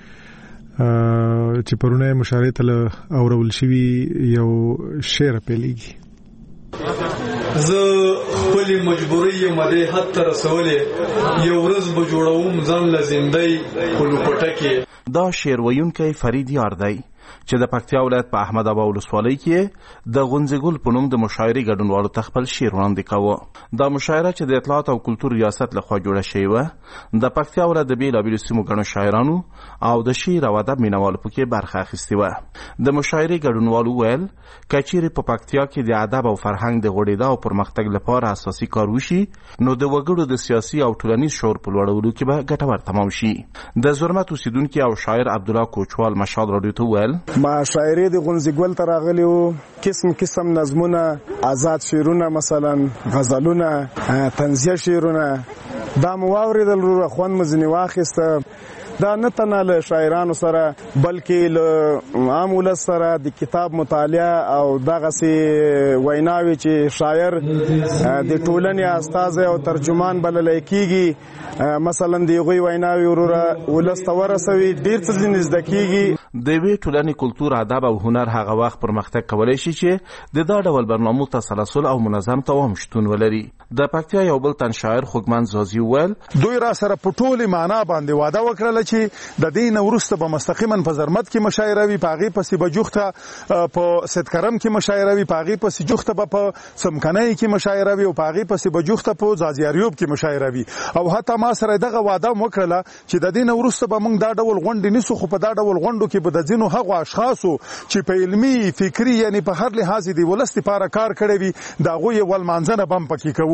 چې پرونه مشاعره تل اورول شوی یو شعر پیلېږي زه خپل مجبوري مده حد تر رسولې یو ورځ به جوړوم ځان لزندۍ کلوپټه کې دا شعر ویونکی فرید یار دی چې د پکتیا ولایت په احمد آباد ولسوالۍ کې د غونځګل په نوم د مشاعرې ګډونوالو تخپل شعر وړاندې کاوه دا مشاعره چې د اطلاعات او کلتور ریاست لخوا جوړه شوې و د پکتیا ولایت د بیلابیلو سیمو ګڼو شاعرانو او د شعر او ادب مینوالو پکې برخه اخیستې وه د مشاعرې ګډونوالو ویل کچېرې په پکتیا کې د ادب او فرهنګ د غوړېدا او پرمختګ لپاره اساسي کار وشي نو د وګړو د سیاسي او ټولنیز شعور په لوړولو کې به ګټور تمام شي د زرمت اوسیدونکو او شاعر عبدالله کوچوال مشال راډیو ته ویل ما شاعرې د غونځګل ته راغلی وو قسم قسم نظمونه آزاد شعرونه مثلا غزلونه طنزیه شعرونه دا مو واورېدل وروره خوند مو ځینې واخیسته دا نه تنه له شاعرانو سره بلکې له عام ولس سره د کتاب مطالعه او دغسې ویناوي چې شاعر د ټولنې استازی او ترجمان بللی کېږي مثلا د هغوی ویناوي وروره ولس ته ورسوي ډېر څه ځینې زده کېږي د یوې ټولنې کلتور ادب او هنر هغه وخت پرمختګ کولی شي چې د دا ډول برنامو تسلسل او منظم دوام شتون ولري د پکتیا یو بل تن شاعر خوږمن زازي وویل دوی را سره په ټولې معنا باندې واده وکړله چې د دې نه وروسته به مستقیما په زرمت کې مشاعره وي په هغې پسې به جوخته په سیدکرم کې مشاعره وي په هغې پسې جوخته به په څمکنۍ کې مشاعره وي او په هغې پسې به جوخته په ځاځیاریوب کې مشاعره وي او حتی ما سره دغه واده هم وکړله چې د دې نه وروسته به موږ دا ډول غونډې نیسو خو په دا ډول غونډو کې به د ځینو هغو اشخاصو چې په علمي فکري یعنی په هر لحاظ د ولس لپاره کار کړی وي د هغوی یې ولمانځنه به هم پکې کوو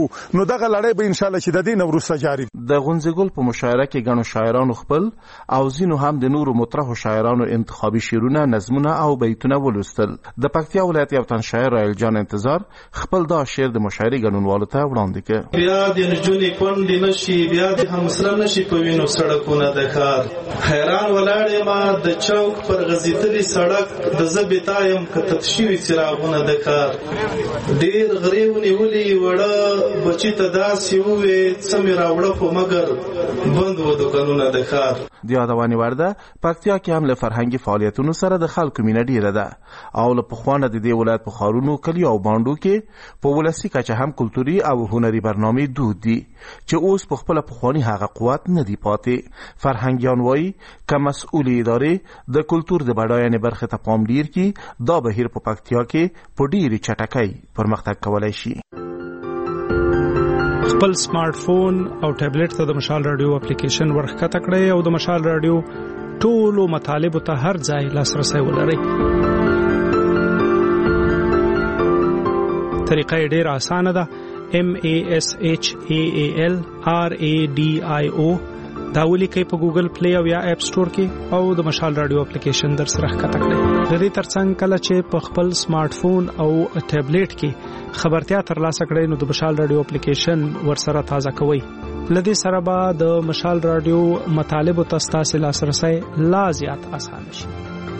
نو دغه لړۍ به ان شاء الله چې د دې نو وروسته جاری د غونځګل په مشاعره کې غنو شاعرانو خپل او زینو هم د نورو مطرح شاعرانو انتخابي شعرونه، نظمونه او بیتونه ولوستل. د پکتیا ولایت یو تن شاعر رایل جان انتظار خپل دا شعر د مشاعرې غنونوالو ته وړاندې کړ. بیا د نجونې کونډې نشي، بیا د همسره نشي په وینو سړکونه د کار. حیران ولاړ ما د چوک پر غزیتلی سړک د زبیتایم کتت شوی څراغونه د کار. ډیر غریو نیولې وړه بچی ته داسې وې څمې راوړه خو مګر بند و دکانونه د کار. د یادوانې ورده پکتیا کې هم له فرهنګي فعالیتونو سره د خلکو مینه ډیره ده او له پخوانه د دې ولایت په ښارونو، کلیو او بانډو کې په ولسي کچه هم کلتوري او هنري برنامې دود دي چې اوس په خپله پخواني هغه قوت نه دي پاتې. فرهنګیان وایي که مسؤلې ادارې د کلتور د بډاینې برخې ته پام ډیر کړي، دا بهیر په پکتیا کې په ډیرې چټکۍ پرمختګ کولی شي. خپل سمارټ فون او ټابلیټ ته د مشال رادیو اپلیکیشن ورښکته کړئ او د مشال رادیو ټولو مطالبو ته هر ځای لاسرسی ولرئ. طریقه یې ډېره اسانه ده. M A S H A A L R A D I O دا ولیکئ په ګوګل پلی او یا اپ سٹور کې او د مشال رادیو اپلیکیشن در سره ښکته کړئ. د دې ترڅنګ کله چې په خپل سمارټ فون او ټابلیټ کې خبرتیا ترلاسه کړئ نو د مشال رادیو اپلیکیشن ورسره تازه کوئ. لدې سره به د مشال رادیو مطالبو ته ستاسو لاسرسی لا زیات اسانه شي.